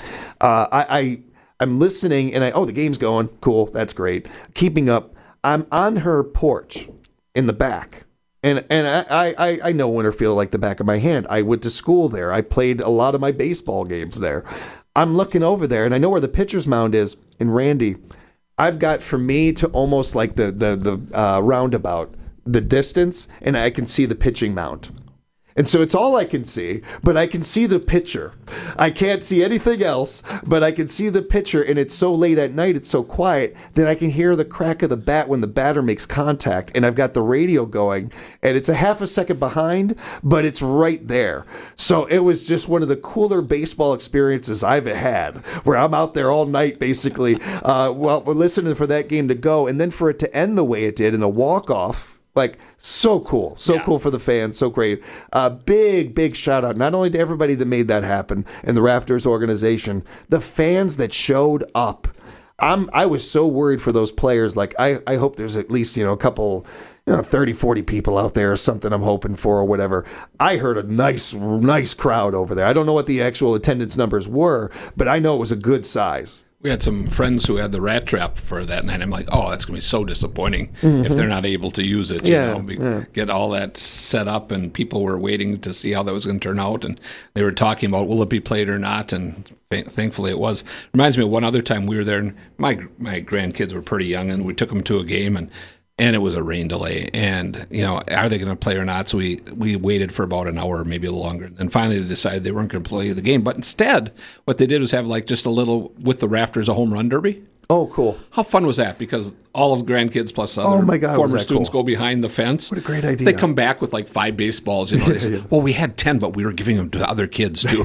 Speaker 18: Uh, I, I, I'm listening, and I, oh, the game's going. Cool, that's great. Keeping up. I'm on her porch in the back. And and I, I, I know Winterfield like the back of my hand. I went to school there. I played a lot of my baseball games there. I'm looking over there, and I know where the pitcher's mound is. And Randy, I've got from me to almost like the the the uh, roundabout, the distance, and I can see the pitching mound. And so it's all I can see, but I can see the picture. I can't see anything else, but I can see the picture, and it's so late at night, it's so quiet, that I can hear the crack of the bat when the batter makes contact, and I've got the radio going, and it's a half a second behind, but it's right there. So it was just one of the cooler baseball experiences I've had, where I'm out there all night, basically, uh, while we're listening for that game to go, and then for it to end the way it did in a walk-off. Like, so cool. So yeah. cool for the fans. So great. Uh, big, big shout out, not only to everybody that made that happen and the Raptors organization, the fans that showed up. I'm, I was so worried for those players. Like, I, I hope there's at least, you know, a couple, you know, thirty, forty people out there or something I'm hoping for or whatever. I heard a nice, nice crowd over there. I don't know what the actual attendance numbers were, but I know it was a good size.
Speaker 19: We had some friends who had the Rat Trap for that night. I'm like, oh, that's going to be so disappointing
Speaker 18: mm-hmm.
Speaker 19: if they're not able to use it.
Speaker 18: Yeah,
Speaker 19: you know, we
Speaker 18: yeah.
Speaker 19: Get all that set up, and people were waiting to see how that was going to turn out. And they were talking about, will it be played or not? And th- thankfully it was. Reminds me of one other time we were there, and my my grandkids were pretty young, and we took them to a game, and And it was a rain delay, and you know, are they going to play or not? So we we waited for about an hour, maybe a little longer, and finally they decided they weren't going to play the game. But instead, what they did was have like just a little with the rafters, a home run derby.
Speaker 18: Oh, cool!
Speaker 19: How fun was that? Because all of grandkids plus other
Speaker 18: oh my God,
Speaker 19: former students
Speaker 18: cool.
Speaker 19: go behind the fence.
Speaker 18: What a great idea!
Speaker 19: They come back with like five baseballs. You know, they say,
Speaker 18: yeah.
Speaker 19: well, we had ten, but we were giving them to other kids too.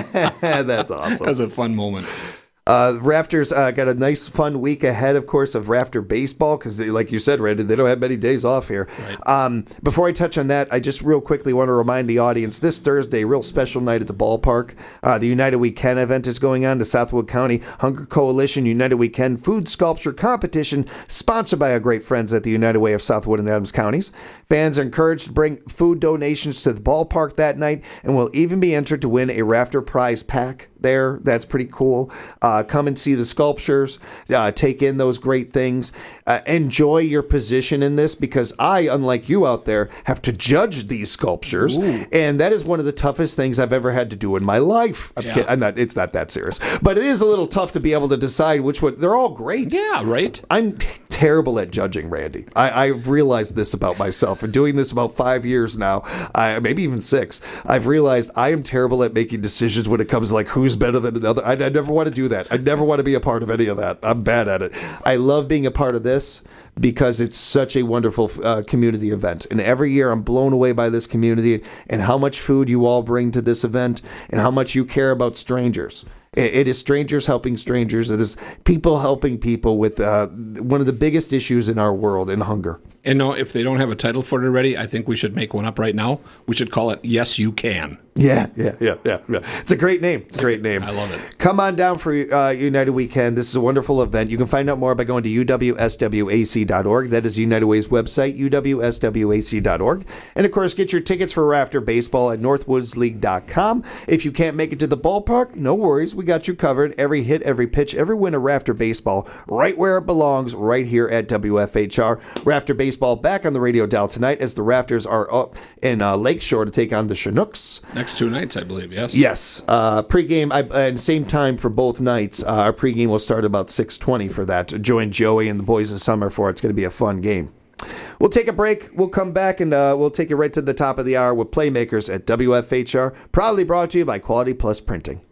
Speaker 18: That's awesome.
Speaker 19: That was a fun moment.
Speaker 18: Uh, Rafters uh, got a nice, fun week ahead, of course, of Rafter baseball because, like you said, Randy, they don't have many days off here.
Speaker 19: Right.
Speaker 18: Um, before I touch on that, I just real quickly want to remind the audience, this Thursday, real special night at the ballpark. Uh, the United We Can event is going on. The Southwood County Hunger Coalition United We Can Food Sculpture Competition, sponsored by our great friends at the United Way of Southwood and Adams Counties. Fans are encouraged to bring food donations to the ballpark that night and will even be entered to win a Rafter prize pack there. That's pretty cool. Uh, come and see the sculptures. Uh, take in those great things. Uh, enjoy your position in this because I, unlike you out there, have to judge these sculptures. Ooh. And that is one of the toughest things I've ever had to do in my life. I'm, yeah. kidding. I'm not, it's not that serious. But it is a little tough to be able to decide which one. They're all great.
Speaker 19: Yeah, right.
Speaker 18: I'm t- terrible at judging, Randy. I, I've realized this about myself. And doing this about five years now, I, maybe even six, I've realized I am terrible at making decisions when it comes to like who's better than another. I, I never want to do that. I never want to be a part of any of that. I'm bad at it. I love being a part of this because it's such a wonderful uh, community event. And every year I'm blown away by this community and how much food you all bring to this event and how much you care about strangers. It is strangers helping strangers. It is people helping people with uh, one of the biggest issues in our world, in hunger.
Speaker 19: And no, if they don't have a title for it already, I think we should make one up right now. We should call it Yes, You Can.
Speaker 18: Yeah, yeah, yeah, yeah, yeah. It's a great name. It's a great name.
Speaker 19: I love it.
Speaker 18: Come on down for uh, United Weekend. This is a wonderful event. You can find out more by going to U W S W A C dot org. That is United Way's website, U W S W A C dot org. And, of course, get your tickets for Rafter Baseball at Northwoods League dot com. If you can't make it to the ballpark, no worries. We got you covered. Every hit, every pitch, every win of Rafter Baseball, right where it belongs, right here at W F H R. Rafter Baseball back on the radio dial tonight as the Rafters are up in uh, Lakeshore to take on the Chinooks.
Speaker 19: Next two nights, I believe, yes.
Speaker 18: Yes. Uh, pregame, I, and same time for both nights. Uh, our pregame will start about six twenty for that. Join Joey and the boys of summer for it. It's going to be a fun game. We'll take a break. We'll come back, and uh, we'll take you right to the top of the hour with Playmakers at W F H R. Proudly brought to you by Quality Plus Printing.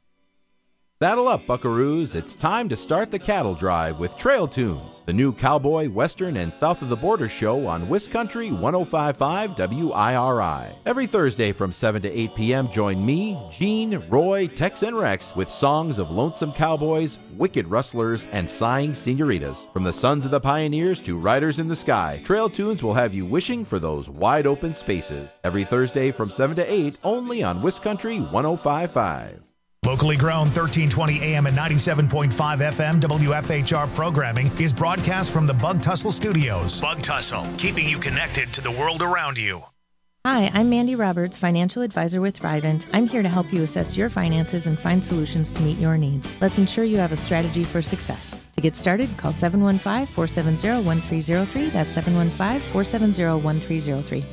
Speaker 1: Saddle up, buckaroos. It's time to start the cattle drive with Trail Tunes, the new cowboy, western, and south of the border show on Wiscountry one oh five point five W I R I. Every Thursday from seven to eight p.m., join me, Gene, Roy, Tex, and Rex with songs of lonesome cowboys, wicked rustlers, and sighing senoritas. From the sons of the pioneers to riders in the sky, Trail Tunes will have you wishing for those wide open spaces. Every Thursday from seven to eight, only on Wiscountry one oh five point five.
Speaker 14: Locally grown thirteen twenty A M and ninety-seven point five F M W F H R programming is broadcast from the Bug Tussle Studios. Bug Tussle, keeping you connected to the world around you.
Speaker 16: Hi, I'm Mandy Roberts, financial advisor with Thrivent. I'm here to help you assess your finances and find solutions to meet your needs. Let's ensure you have a strategy for success. To get started, call seven one five, four seven zero, one three zero three. That's seven one five, four seven zero, one three zero three.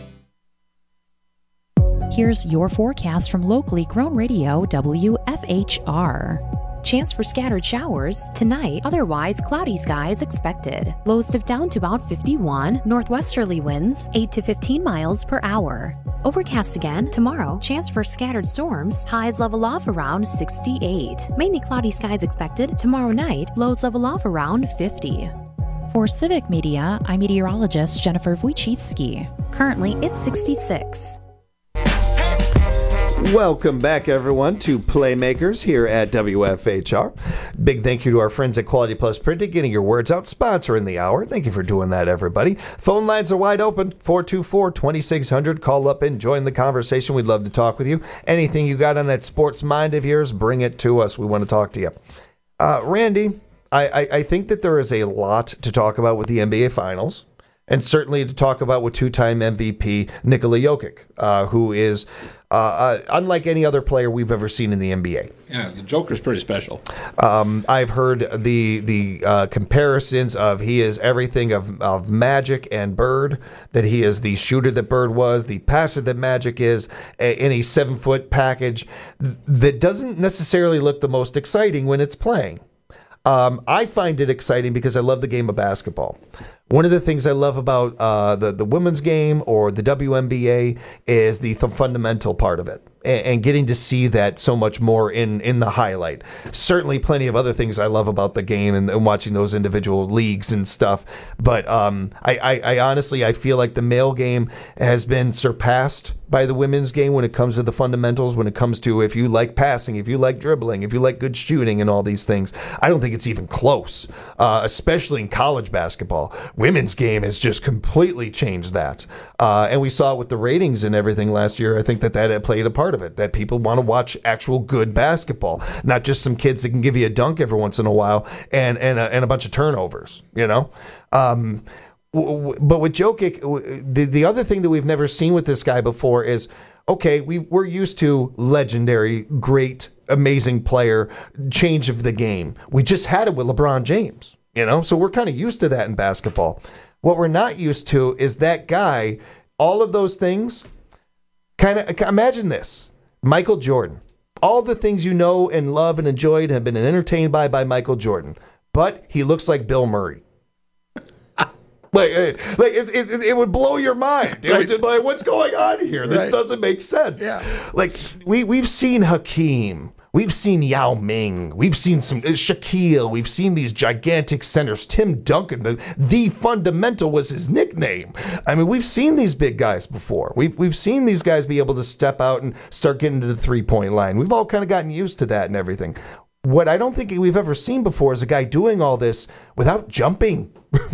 Speaker 17: Here's your forecast from locally grown radio W F H R. Chance for scattered showers tonight, otherwise cloudy skies expected. Lows dip down to about fifty-one, northwesterly winds eight to fifteen miles per hour. Overcast again tomorrow, chance for scattered storms, highs level off around sixty-eight. Mainly cloudy skies expected tomorrow night, lows level off around fifty. For Civic Media, I'm meteorologist Jennifer Wojcicki. Currently, it's sixty-six.
Speaker 18: Welcome back, everyone, to Playmakers here at W F H R. Big thank you to our friends at Quality Plus Printing, getting your words out, sponsoring the hour. Thank you for doing that, everybody. Phone lines are wide open, four two four, two six zero zero. Call up and join the conversation. We'd love to talk with you. Anything you got on that sports mind of yours, bring it to us. We want to talk to you. Uh, Randy, I, I, I think that there is a lot to talk about with the N B A Finals. And certainly to talk about with two-time M V P Nikola Jokic, uh, who is uh, uh, unlike any other player we've ever seen in the N B A.
Speaker 19: Yeah, the Joker's pretty special.
Speaker 18: Um, I've heard the the uh, comparisons of he is everything of, of Magic and Bird, that he is the shooter that Bird was, the passer that Magic is, a, in a seven-foot package that doesn't necessarily look the most exciting when it's playing. Um, I find it exciting because I love the game of basketball. One of the things I love about uh, the, the women's game or the W N B A is the th- fundamental part of it, and, and getting to see that so much more in, in the highlight. Certainly plenty of other things I love about the game and, and watching those individual leagues and stuff. But um, I, I, I honestly, I feel like the male game has been surpassed by the women's game when it comes to the fundamentals, when it comes to if you like passing, if you like dribbling, if you like good shooting and all these things. I don't think it's even close, uh, especially in college basketball. Women's game has just completely changed that. Uh, and we saw it with the ratings and everything last year. I think that that had played a part of it, that people want to watch actual good basketball, not just some kids that can give you a dunk every once in a while and, and, a, and a bunch of turnovers, you know? Um, But with Jokic, the, the other thing that we've never seen with this guy before is, okay, we, we're used to legendary, great, amazing player, change of the game. We just had it with LeBron James, you know? So we're kind of used to that in basketball. What we're not used to is that guy, all of those things, kind of, imagine this, Michael Jordan. All the things you know and love and enjoyed and have been entertained by by Michael Jordan. But he looks like Bill Murray. Like, like it, it, it would blow your mind. It right. would, like, what's going on here? This right. doesn't make sense. Yeah. Like, we, we've seen Hakeem. We've seen Yao Ming. We've seen some uh, Shaquille. We've seen these gigantic centers. Tim Duncan, the, the fundamental was his nickname. I mean, we've seen these big guys before. We've, we've seen these guys be able to step out and start getting to the three-point line. We've all kind of gotten used to that and everything. What I don't think we've ever seen before is a guy doing all this without jumping.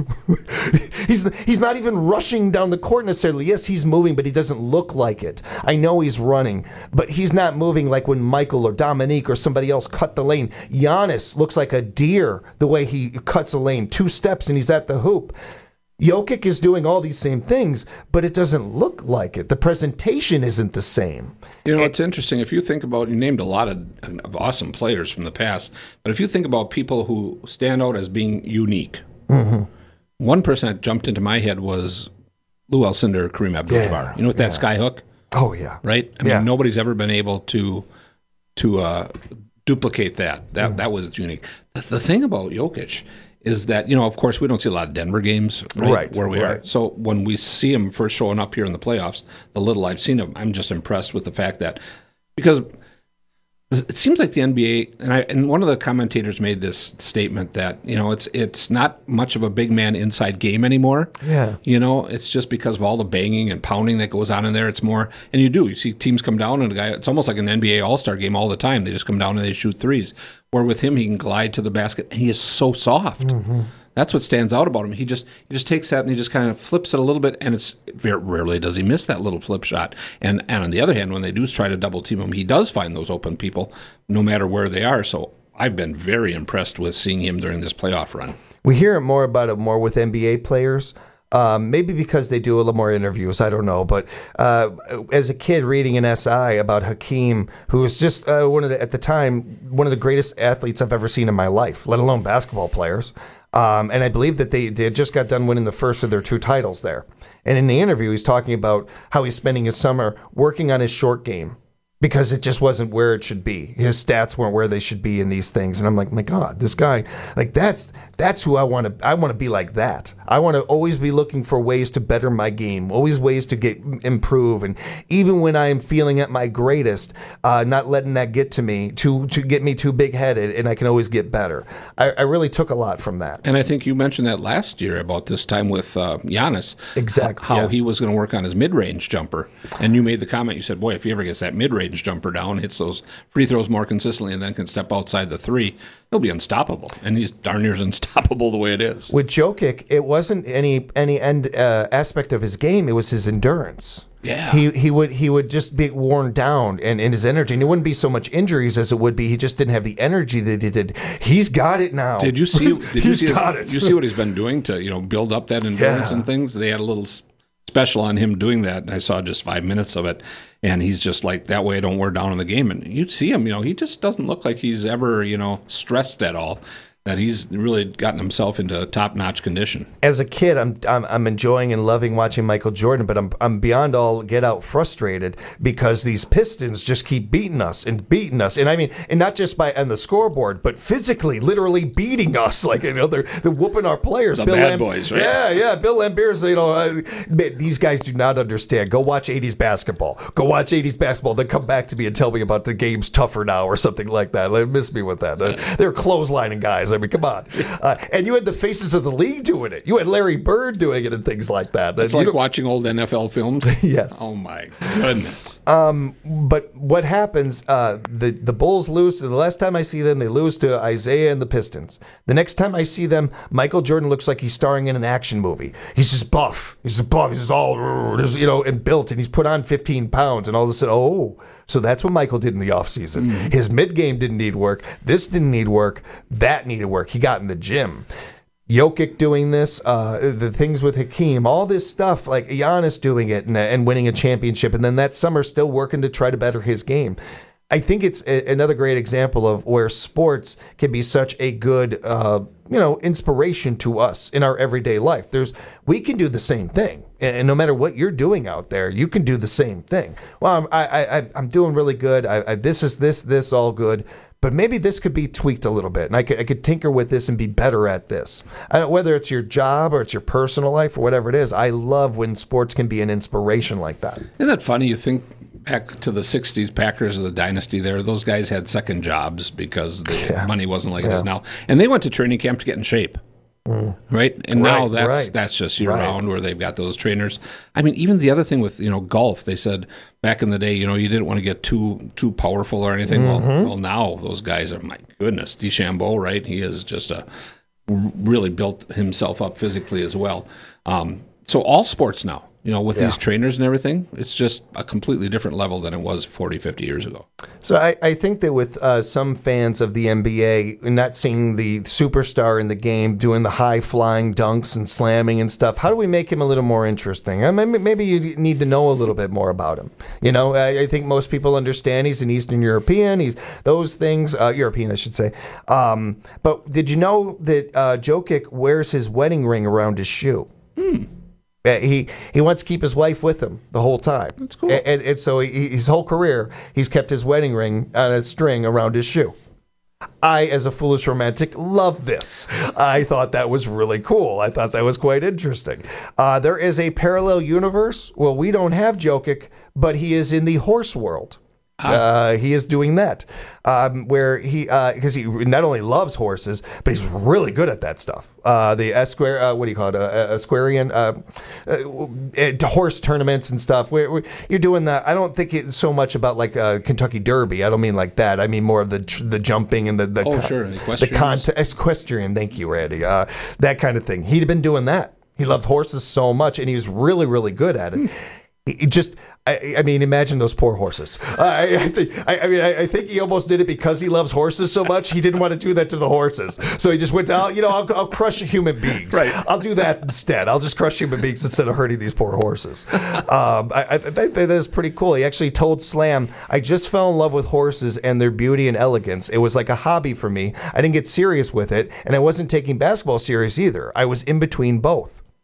Speaker 18: he's he's not even rushing down the court necessarily. Yes, he's moving, but he doesn't look like it. I know he's running, but he's not moving like when Michael or Dominique or somebody else cut the lane. Giannis looks like a deer the way he cuts a lane. Two steps and he's at the hoop. Jokic is doing all these same things, but it doesn't look like it. The presentation isn't the same.
Speaker 19: You know, it's interesting. If you think about, you named a lot of, of awesome players from the past, but if you think about people who stand out as being unique, mm-hmm. one person that jumped into my head was Lou Alcindor, Kareem Abdul-Jabbar. Yeah, you know, with that yeah. sky hook?
Speaker 18: Oh, yeah.
Speaker 19: Right? I
Speaker 18: yeah.
Speaker 19: mean, nobody's ever been able to to uh, duplicate that. That mm-hmm. that was unique. The, the thing about Jokic is that, you know, of course, we don't see a lot of Denver games, right,
Speaker 18: right
Speaker 19: where we
Speaker 18: right.
Speaker 19: are. So when we see him first showing up here in the playoffs, the little I've seen him, I'm just impressed with the fact that, because it seems like the N B A, and I and one of the commentators made this statement that, you know, it's it's not much of a big man inside game anymore.
Speaker 18: Yeah.
Speaker 19: You know, it's just because of all the banging and pounding that goes on in there. It's more, and you do, you see teams come down and a guy, it's almost like an N B A All-Star game all the time. They just come down and they shoot threes. Where with him, he can glide to the basket, and he is so soft. Mm-hmm. That's what stands out about him. He just he just takes that and he just kind of flips it a little bit, and it's very rarely does he miss that little flip shot. And and on the other hand, when they do try to double team him, he does find those open people, no matter where they are. So I've been very impressed with seeing him during this playoff run.
Speaker 18: We hear more about it more with N B A players. Um, maybe because they do a little more interviews, I don't know. But uh, as a kid reading an S I about Hakeem, who was just uh, one of the, at the time, one of the greatest athletes I've ever seen in my life, let alone basketball players. Um, and I believe that they, they just got done winning the first of their two titles there. And in the interview, he's talking about how he's spending his summer working on his short game, because it just wasn't where it should be. His stats weren't where they should be in these things. And I'm like, my God, this guy, like that's that's who I want to I want to be like that. I want to always be looking for ways to better my game, always ways to get improve. And even when I am feeling at my greatest, uh, not letting that get to me, to to get me too big-headed, and I can always get better. I, I really took a lot from that.
Speaker 19: And I think you mentioned that last year about this time with uh, Giannis.
Speaker 18: Exactly.
Speaker 19: How
Speaker 18: yeah.
Speaker 19: he was going to work on his mid-range jumper. And you made the comment, you said, boy, if he ever gets that mid-range jumper down, hits those free throws more consistently, and then can step outside the three, he'll be unstoppable. And he's darn near unstoppable the way it is.
Speaker 18: With Jokic, it wasn't any any end uh, aspect of his game. It was his endurance.
Speaker 19: Yeah.
Speaker 18: He he would he would just be worn down and in his energy. And it wouldn't be so much injuries as it would be he just didn't have the energy that he did. He's got it now.
Speaker 19: Did you see did
Speaker 18: he's
Speaker 19: you see
Speaker 18: got
Speaker 19: his,
Speaker 18: it.
Speaker 19: You see what he's been doing to, you know, build up that endurance
Speaker 18: Yeah.
Speaker 19: and things? They had a little special on him doing that. I saw just five minutes of it. And he's just like, that way I don't wear down in the game. And you'd see him, you know, he just doesn't look like he's ever, you know, stressed at all. That he's really gotten himself into top-notch condition.
Speaker 18: As a kid, I'm, I'm I'm enjoying and loving watching Michael Jordan, but I'm I'm beyond all get out frustrated because these Pistons just keep beating us and beating us, and I mean, and not just by on the scoreboard, but physically, literally beating us. Like, you know, they're they're whooping our players.
Speaker 19: The bad boys, right?
Speaker 18: Yeah, yeah. Bill Lambert's, you know, uh, these guys do not understand. Go watch eighties basketball. Go watch eighties basketball. Then come back to me and tell me about the game's tougher now or something like that. They miss me with that. Uh, they're clotheslining guys. I mean, come on. Uh, and you had the faces of the league doing it. You had Larry Bird doing it and things like that.
Speaker 19: It's
Speaker 18: you
Speaker 19: like
Speaker 18: know,
Speaker 19: watching old N F L films.
Speaker 18: Yes.
Speaker 19: Oh, my goodness.
Speaker 18: Um, but what happens, uh, the, the Bulls lose. The last time I see them, they lose to Isaiah and the Pistons. The next time I see them, Michael Jordan looks like he's starring in an action movie. He's just buff. He's just buff. He's just all, you know, and built, and he's put on fifteen pounds, and all of a sudden, oh, so that's what Michael did in the offseason. Mm. His mid-game didn't need work. This didn't need work. That needed work. He got in the gym. Jokic doing this, uh, the things with Hakeem, all this stuff, like Giannis doing it and, and winning a championship, and then that summer still working to try to better his game. I think it's a, another great example of where sports can be such a good, uh, you know, inspiration to us in our everyday life. There's, we can do the same thing, and no matter what you're doing out there, you can do the same thing. Well, I'm, I, I, I'm doing really good. I, I, this is this, this all good. But maybe this could be tweaked a little bit, and I could, I could tinker with this and be better at this. I don't, whether it's your job or it's your personal life or whatever it is, I love when sports can be an inspiration like that.
Speaker 19: Isn't that funny? You think back to the sixties Packers of the dynasty there, those guys had second jobs because the yeah. money wasn't like
Speaker 18: yeah.
Speaker 19: it is now. And they went to training camp to get in shape. Mm. Right? And
Speaker 18: right,
Speaker 19: now that's
Speaker 18: right.
Speaker 19: that's just year
Speaker 18: right.
Speaker 19: round where they've got those trainers. I mean, even the other thing with, you know, golf, they said back in the day, you know, you didn't want to get too too powerful or anything. Mm-hmm. Well, well, now those guys are, my goodness, DeChambeau, right? He is just a really built himself up physically as well. Um, so all sports now, you know, with yeah. these trainers and everything, it's just a completely different level than it was forty, fifty years ago.
Speaker 18: So I, I think that with uh, some fans of the N B A, not seeing the superstar in the game doing the high-flying dunks and slamming and stuff, how do we make him a little more interesting? I mean, maybe you need to know a little bit more about him. You know, I, I think most people understand he's an Eastern European. He's those things, uh, European, I should say. Um, but did you know that uh, Jokic wears his wedding ring around his shoe?
Speaker 19: Hmm.
Speaker 18: He he wants to keep his wife with him the whole time.
Speaker 19: That's cool.
Speaker 18: And, and, and so he, his whole career, he's kept his wedding ring on a string around his shoe. I, as a foolish romantic, love this. I thought that was really cool. I thought that was quite interesting. Uh, there is a parallel universe. Well, we don't have Jokic, but he is in the horse world. Uh, he is doing that, um, where he because uh, he not only loves horses, but he's really good at that stuff. Uh, the Esquire, uh, what do you call it, uh, Esquarian uh, uh, horse tournaments and stuff. Where, where you're doing that. I don't think it's so much about like uh, Kentucky Derby. I don't mean like that. I mean more of the the jumping and the the
Speaker 19: oh
Speaker 18: con-
Speaker 19: sure,
Speaker 18: the contest equestrian. Thank you, Randy. Uh, that kind of thing. He'd been doing that. He loved horses so much, and he was really really good at it. Hmm. He just. I, I mean, imagine those poor horses. I, I, think, I, I mean, I, I think he almost did it because he loves horses so much. He didn't want to do that to the horses, so he just went out. You know, I'll, I'll crush human beings.
Speaker 19: Right.
Speaker 18: I'll do that instead. I'll just crush human beings instead of hurting these poor horses. Um, I, I think that is pretty cool. He actually told Slam, "I just fell in love with horses and their beauty and elegance. It was like a hobby for me. I didn't get serious with it, and I wasn't taking basketball serious either. I was in between both."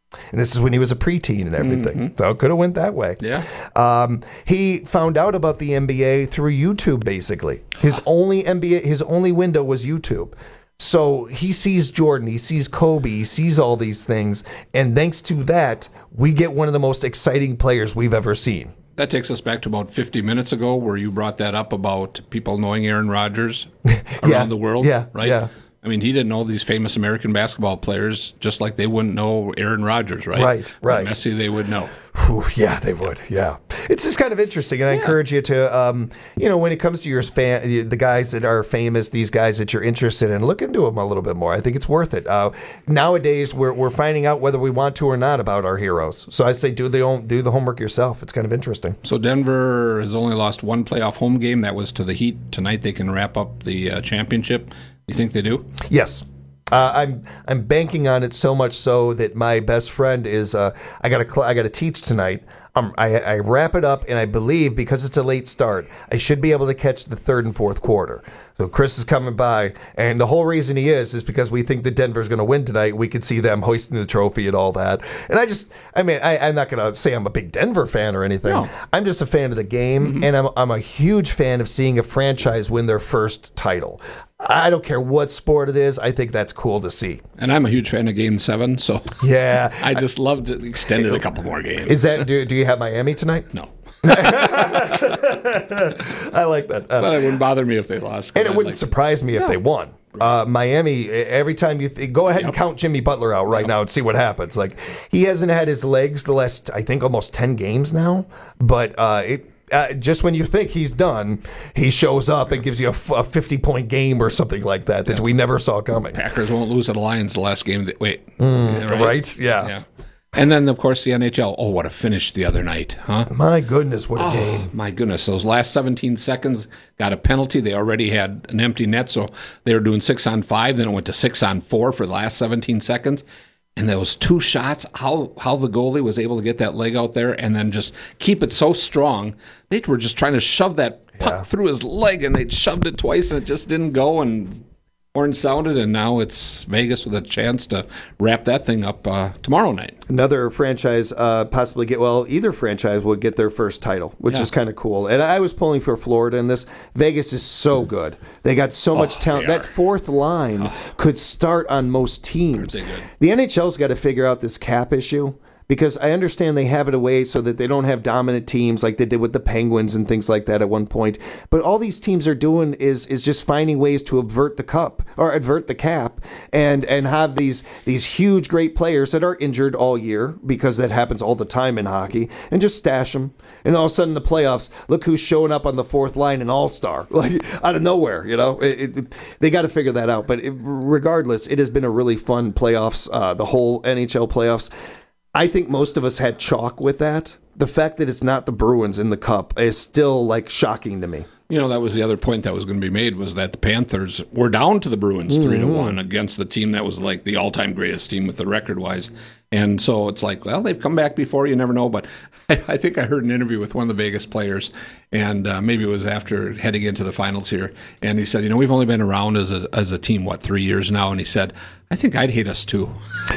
Speaker 4: And this is when he was a preteen and everything.
Speaker 19: Mm-hmm.
Speaker 4: So it could have went that way.
Speaker 19: Yeah.
Speaker 4: Um, he found out about the N B A through YouTube, basically. His only N B A, his only window was YouTube. So he sees Jordan, he sees Kobe, he sees all these things. And thanks to that, we get one of the most exciting players we've ever seen.
Speaker 19: That takes us back to about fifty minutes ago where you brought that up about people knowing Aaron Rodgers around
Speaker 4: Yeah,
Speaker 19: the world,
Speaker 4: yeah,
Speaker 19: right?
Speaker 4: yeah.
Speaker 19: I mean, he didn't know these famous American basketball players just like they wouldn't know Aaron Rodgers, right?
Speaker 4: Right, right.
Speaker 19: Or Messi, they would know.
Speaker 4: Whew, yeah, they would. Yeah, it's just kind of interesting, and I encourage you to, um, you know, when it comes to your fan, the guys that are famous, these guys that you're interested in, look into them a little bit more. I think it's worth it. Uh, nowadays, we're we're finding out whether we want to or not about our heroes. So I say do the own, do the homework yourself. It's kind of interesting.
Speaker 19: So Denver has only lost one playoff home game. That was to the Heat. Tonight they can wrap up the uh, championship. You think they do?
Speaker 4: Yes. Uh, I'm I'm banking on it so much so that my best friend is uh, I got to cl- I got to teach tonight. Um, I, I wrap it up, and I believe because it's a late start, I should be able to catch the third and fourth quarter. So Chris is coming by, and the whole reason he is is because we think that Denver's going to win tonight. We could see them hoisting the trophy and all that. And I just, I mean, I, I'm not going to say I'm a big Denver fan or anything.
Speaker 19: No.
Speaker 4: I'm just a fan of the game, mm-hmm. and I'm I'm a huge fan of seeing a franchise win their first title. I don't care what sport it is. I think that's cool to see.
Speaker 19: And I'm a huge fan of Game Seven, so
Speaker 4: yeah,
Speaker 19: I just love to extend it a couple more games.
Speaker 4: Is that do, do you have Miami tonight?
Speaker 19: No.
Speaker 4: I like that. Uh,
Speaker 19: But it wouldn't bother me if they lost.
Speaker 4: And it
Speaker 19: I'd
Speaker 4: wouldn't
Speaker 19: like
Speaker 4: surprise me if
Speaker 19: No.
Speaker 4: they won. Uh, Miami, every time you th- go ahead and count Jimmy Butler out right now and see what happens. Like he hasn't had his legs the last, I think, almost ten games now. But uh, it. Uh, just when you think he's done, he shows up and gives you a, f- a fifty-point game or something like that that
Speaker 19: Yeah.
Speaker 4: we never saw coming.
Speaker 19: Packers won't lose to the Lions the last game. That, wait.
Speaker 4: Mm,
Speaker 19: Yeah,
Speaker 4: right? Yeah.
Speaker 19: Yeah. And then, of course, the N H L. Oh, what a finish the other night, huh?
Speaker 4: My goodness, what a
Speaker 19: oh,
Speaker 4: game.
Speaker 19: My goodness. Those last seventeen seconds got a penalty. They already had an empty net, so they were doing six on five. Then it went to six on four for the last seventeen seconds. And those two shots, how how the goalie was able to get that leg out there and then just keep it so strong. They were just trying to shove that puck
Speaker 4: Yeah.
Speaker 19: through his leg, and they shoved it twice, and it just didn't go. And horn sounded, and now it's Vegas with a chance to wrap that thing up uh, tomorrow night.
Speaker 4: Another franchise uh, possibly get, well, either franchise would get their first title, which
Speaker 19: Yeah.
Speaker 4: is kind of cool. And I was pulling for Florida in this. Vegas is so good. They got so much
Speaker 19: Oh,
Speaker 4: talent.
Speaker 19: they
Speaker 4: That
Speaker 19: are.
Speaker 4: fourth line could start on most teams.
Speaker 19: Aren't they good?
Speaker 4: The N H L's got to figure out this cap issue. Because I understand they have it away so that they don't have dominant teams like they did with the Penguins and things like that at one point. But all these teams are doing is is just finding ways to avert the cup or avert the cap and and have these these huge great players that are injured all year, because that happens all the time in hockey, and just stash them. And all of a sudden, the playoffs, look who's showing up on the fourth line, an all-star, like out of nowhere. You know, it, it, they got to figure that out. But it, regardless, it has been a really fun playoffs. Uh, the whole N H L playoffs. I think most of us had chalk with that. The fact that it's not the Bruins in the cup is still like shocking to me.
Speaker 19: You know, that was the other point that was going to be made, was that the Panthers were down to the Bruins three to
Speaker 4: Mhm.
Speaker 19: one against the team that was like the all-time greatest team with the record-wise. And so it's like, well, they've come back before. You never know. But I, I think I heard an interview with one of the Vegas players, and uh, maybe it was after heading into the finals here. And he said, you know, we've only been around as a, as a team, what, three years now? And he said, I think I'd hate us too.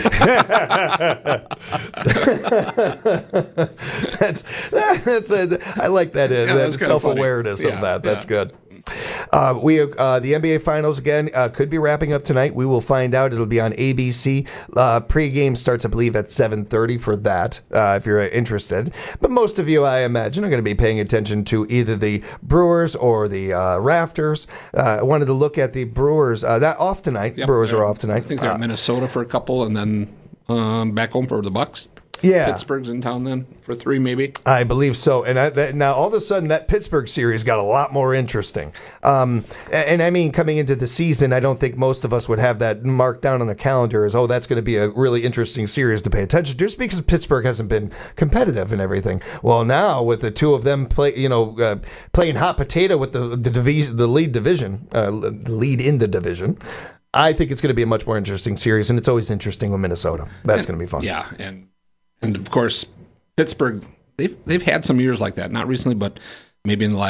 Speaker 4: that's that's a, I like that, uh,
Speaker 19: Yeah,
Speaker 4: that
Speaker 19: that's kinda
Speaker 4: self-awareness
Speaker 19: funny.
Speaker 4: of
Speaker 19: Yeah,
Speaker 4: that. That's
Speaker 19: yeah.
Speaker 4: good. Uh, we uh, the N B A Finals again uh, could be wrapping up tonight. We will find out. It'll be on A B C. Uh, pre-game starts, I believe, at seven thirty for that, uh, if you're interested. But most of you, I imagine, are going to be paying attention to either the Brewers or the uh, Rafters. Uh, I wanted to look at the Brewers. Uh, not off tonight.
Speaker 19: Yep,
Speaker 4: Brewers
Speaker 19: they're-
Speaker 4: are off tonight.
Speaker 19: I think they're
Speaker 4: Uh,
Speaker 19: in Minnesota for a couple, and then um, back home for the Bucks.
Speaker 4: Yeah.
Speaker 19: Pittsburgh's in town then for three, maybe.
Speaker 4: I believe so. And I, that, now, all of a sudden, that Pittsburgh series got a lot more interesting. Um, and, and I mean, coming into the season, I don't think most of us would have that marked down on the calendar as, oh, that's going to be a really interesting series to pay attention to, just because Pittsburgh hasn't been competitive and everything. Well, now with the two of them play, you know, uh, playing hot potato with the the, division, the lead division, uh, the lead in the division, I think it's going to be a much more interesting series. And it's always interesting with Minnesota. That's going to be fun.
Speaker 19: Yeah, and and of course Pittsburgh, they've they've had some years like that. Not recently, but maybe in the last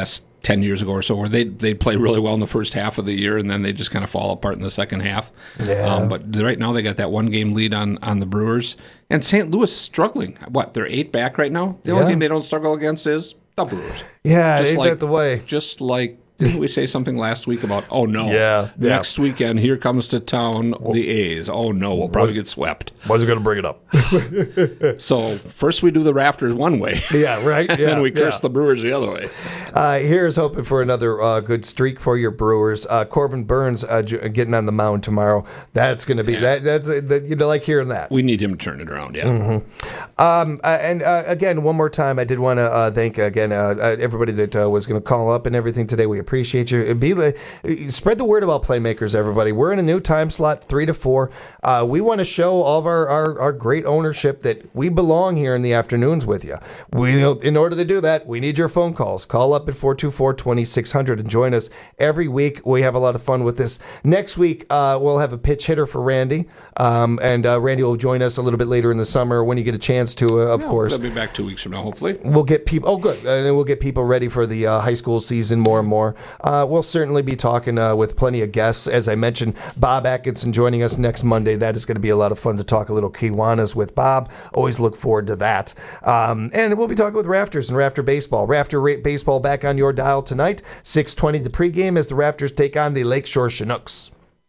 Speaker 19: ten years ago or so, where they they'd play really well in the first half of the year, and then they just kind of fall apart in the second half.
Speaker 4: Yeah.
Speaker 19: Um, but right now they got that one game lead on on the Brewers, and Saint Louis struggling. What, they're eight back right now? The only
Speaker 4: Yeah.
Speaker 19: team they don't struggle against is the Brewers.
Speaker 4: Yeah,
Speaker 19: Just
Speaker 4: ain't
Speaker 19: like,
Speaker 4: that the way?
Speaker 19: Just like. Didn't we say something last week about, oh no,
Speaker 4: Yeah, yeah.
Speaker 19: next weekend, here comes to town the A's. Oh no, we'll probably
Speaker 4: Was-
Speaker 19: get swept.
Speaker 4: Wasn't going to bring it up.
Speaker 19: So first we do the Rafters one way.
Speaker 4: Yeah, right?
Speaker 19: and
Speaker 4: Yeah,
Speaker 19: then we curse
Speaker 4: yeah.
Speaker 19: the Brewers the other way.
Speaker 4: Uh, here's hoping for another uh, good streak for your Brewers. Uh, Corbin Burns uh, j- getting on the mound tomorrow. That's going to be that. That's uh, that, you know, like hearing that.
Speaker 19: We need him to turn it around, yeah.
Speaker 4: Mm-hmm. Um, uh, and uh, again, one more time, I did want to uh, thank again uh, uh, everybody that uh, was going to call up and everything today. We appreciate you. Be the, spread the word about Playmakers, everybody. We're in a new time slot, three to four. Uh, we want to show all of our, our, our great ownership that we belong here in the afternoons with you. We, in order to do that, we need your phone calls. Call up at four two four, two six zero zero and join us every week. We have a lot of fun with this. Next week, uh, we'll have a pitch hitter for Randy, um, and uh, Randy will join us a little bit later in the summer when you get a chance to, uh, of
Speaker 19: Yeah,
Speaker 4: course.
Speaker 19: They'll be back two weeks from now, hopefully.
Speaker 4: We'll get people. Oh, good. And then we'll get people ready for the uh, high school season more and more. Uh, we'll certainly be talking uh, with plenty of guests. As I mentioned, Bob Atkinson joining us next Monday. That is going to be a lot of fun to talk a little Kiwanis with Bob. Always look forward to that. Um, and we'll be talking with Rafters and Rafter Baseball. Rafter Ra- Baseball back on your dial tonight. six twenty the pregame as the Rafters take on the Lakeshore Chinooks.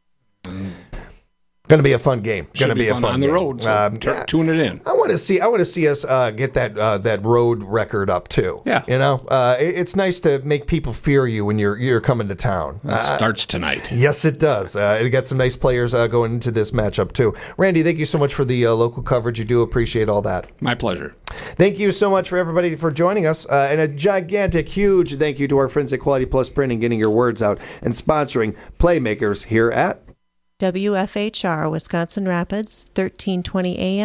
Speaker 4: Going to be a fun game. Going to
Speaker 19: Should be
Speaker 4: be a
Speaker 19: fun
Speaker 4: fun
Speaker 19: on the
Speaker 4: game.
Speaker 19: road, so
Speaker 4: Um,
Speaker 19: tur-
Speaker 4: yeah.
Speaker 19: tune it in.
Speaker 4: I want to see. I want to see us uh, get that uh, that road record up too.
Speaker 19: Yeah.
Speaker 4: you know, uh, it- it's nice to make people fear you when you're you're coming to town.
Speaker 19: That
Speaker 4: Uh,
Speaker 19: starts tonight.
Speaker 4: Yes, it does. Uh, it got some nice players uh, going into this matchup too. Randy, thank you so much for the uh, local coverage. You do appreciate all that.
Speaker 19: My pleasure.
Speaker 4: Thank you so much for everybody for joining us, uh, and a gigantic, huge thank you to our friends at Quality Plus Printing, getting your words out and sponsoring Playmakers here at
Speaker 5: W F H R, Wisconsin Rapids, thirteen twenty A M.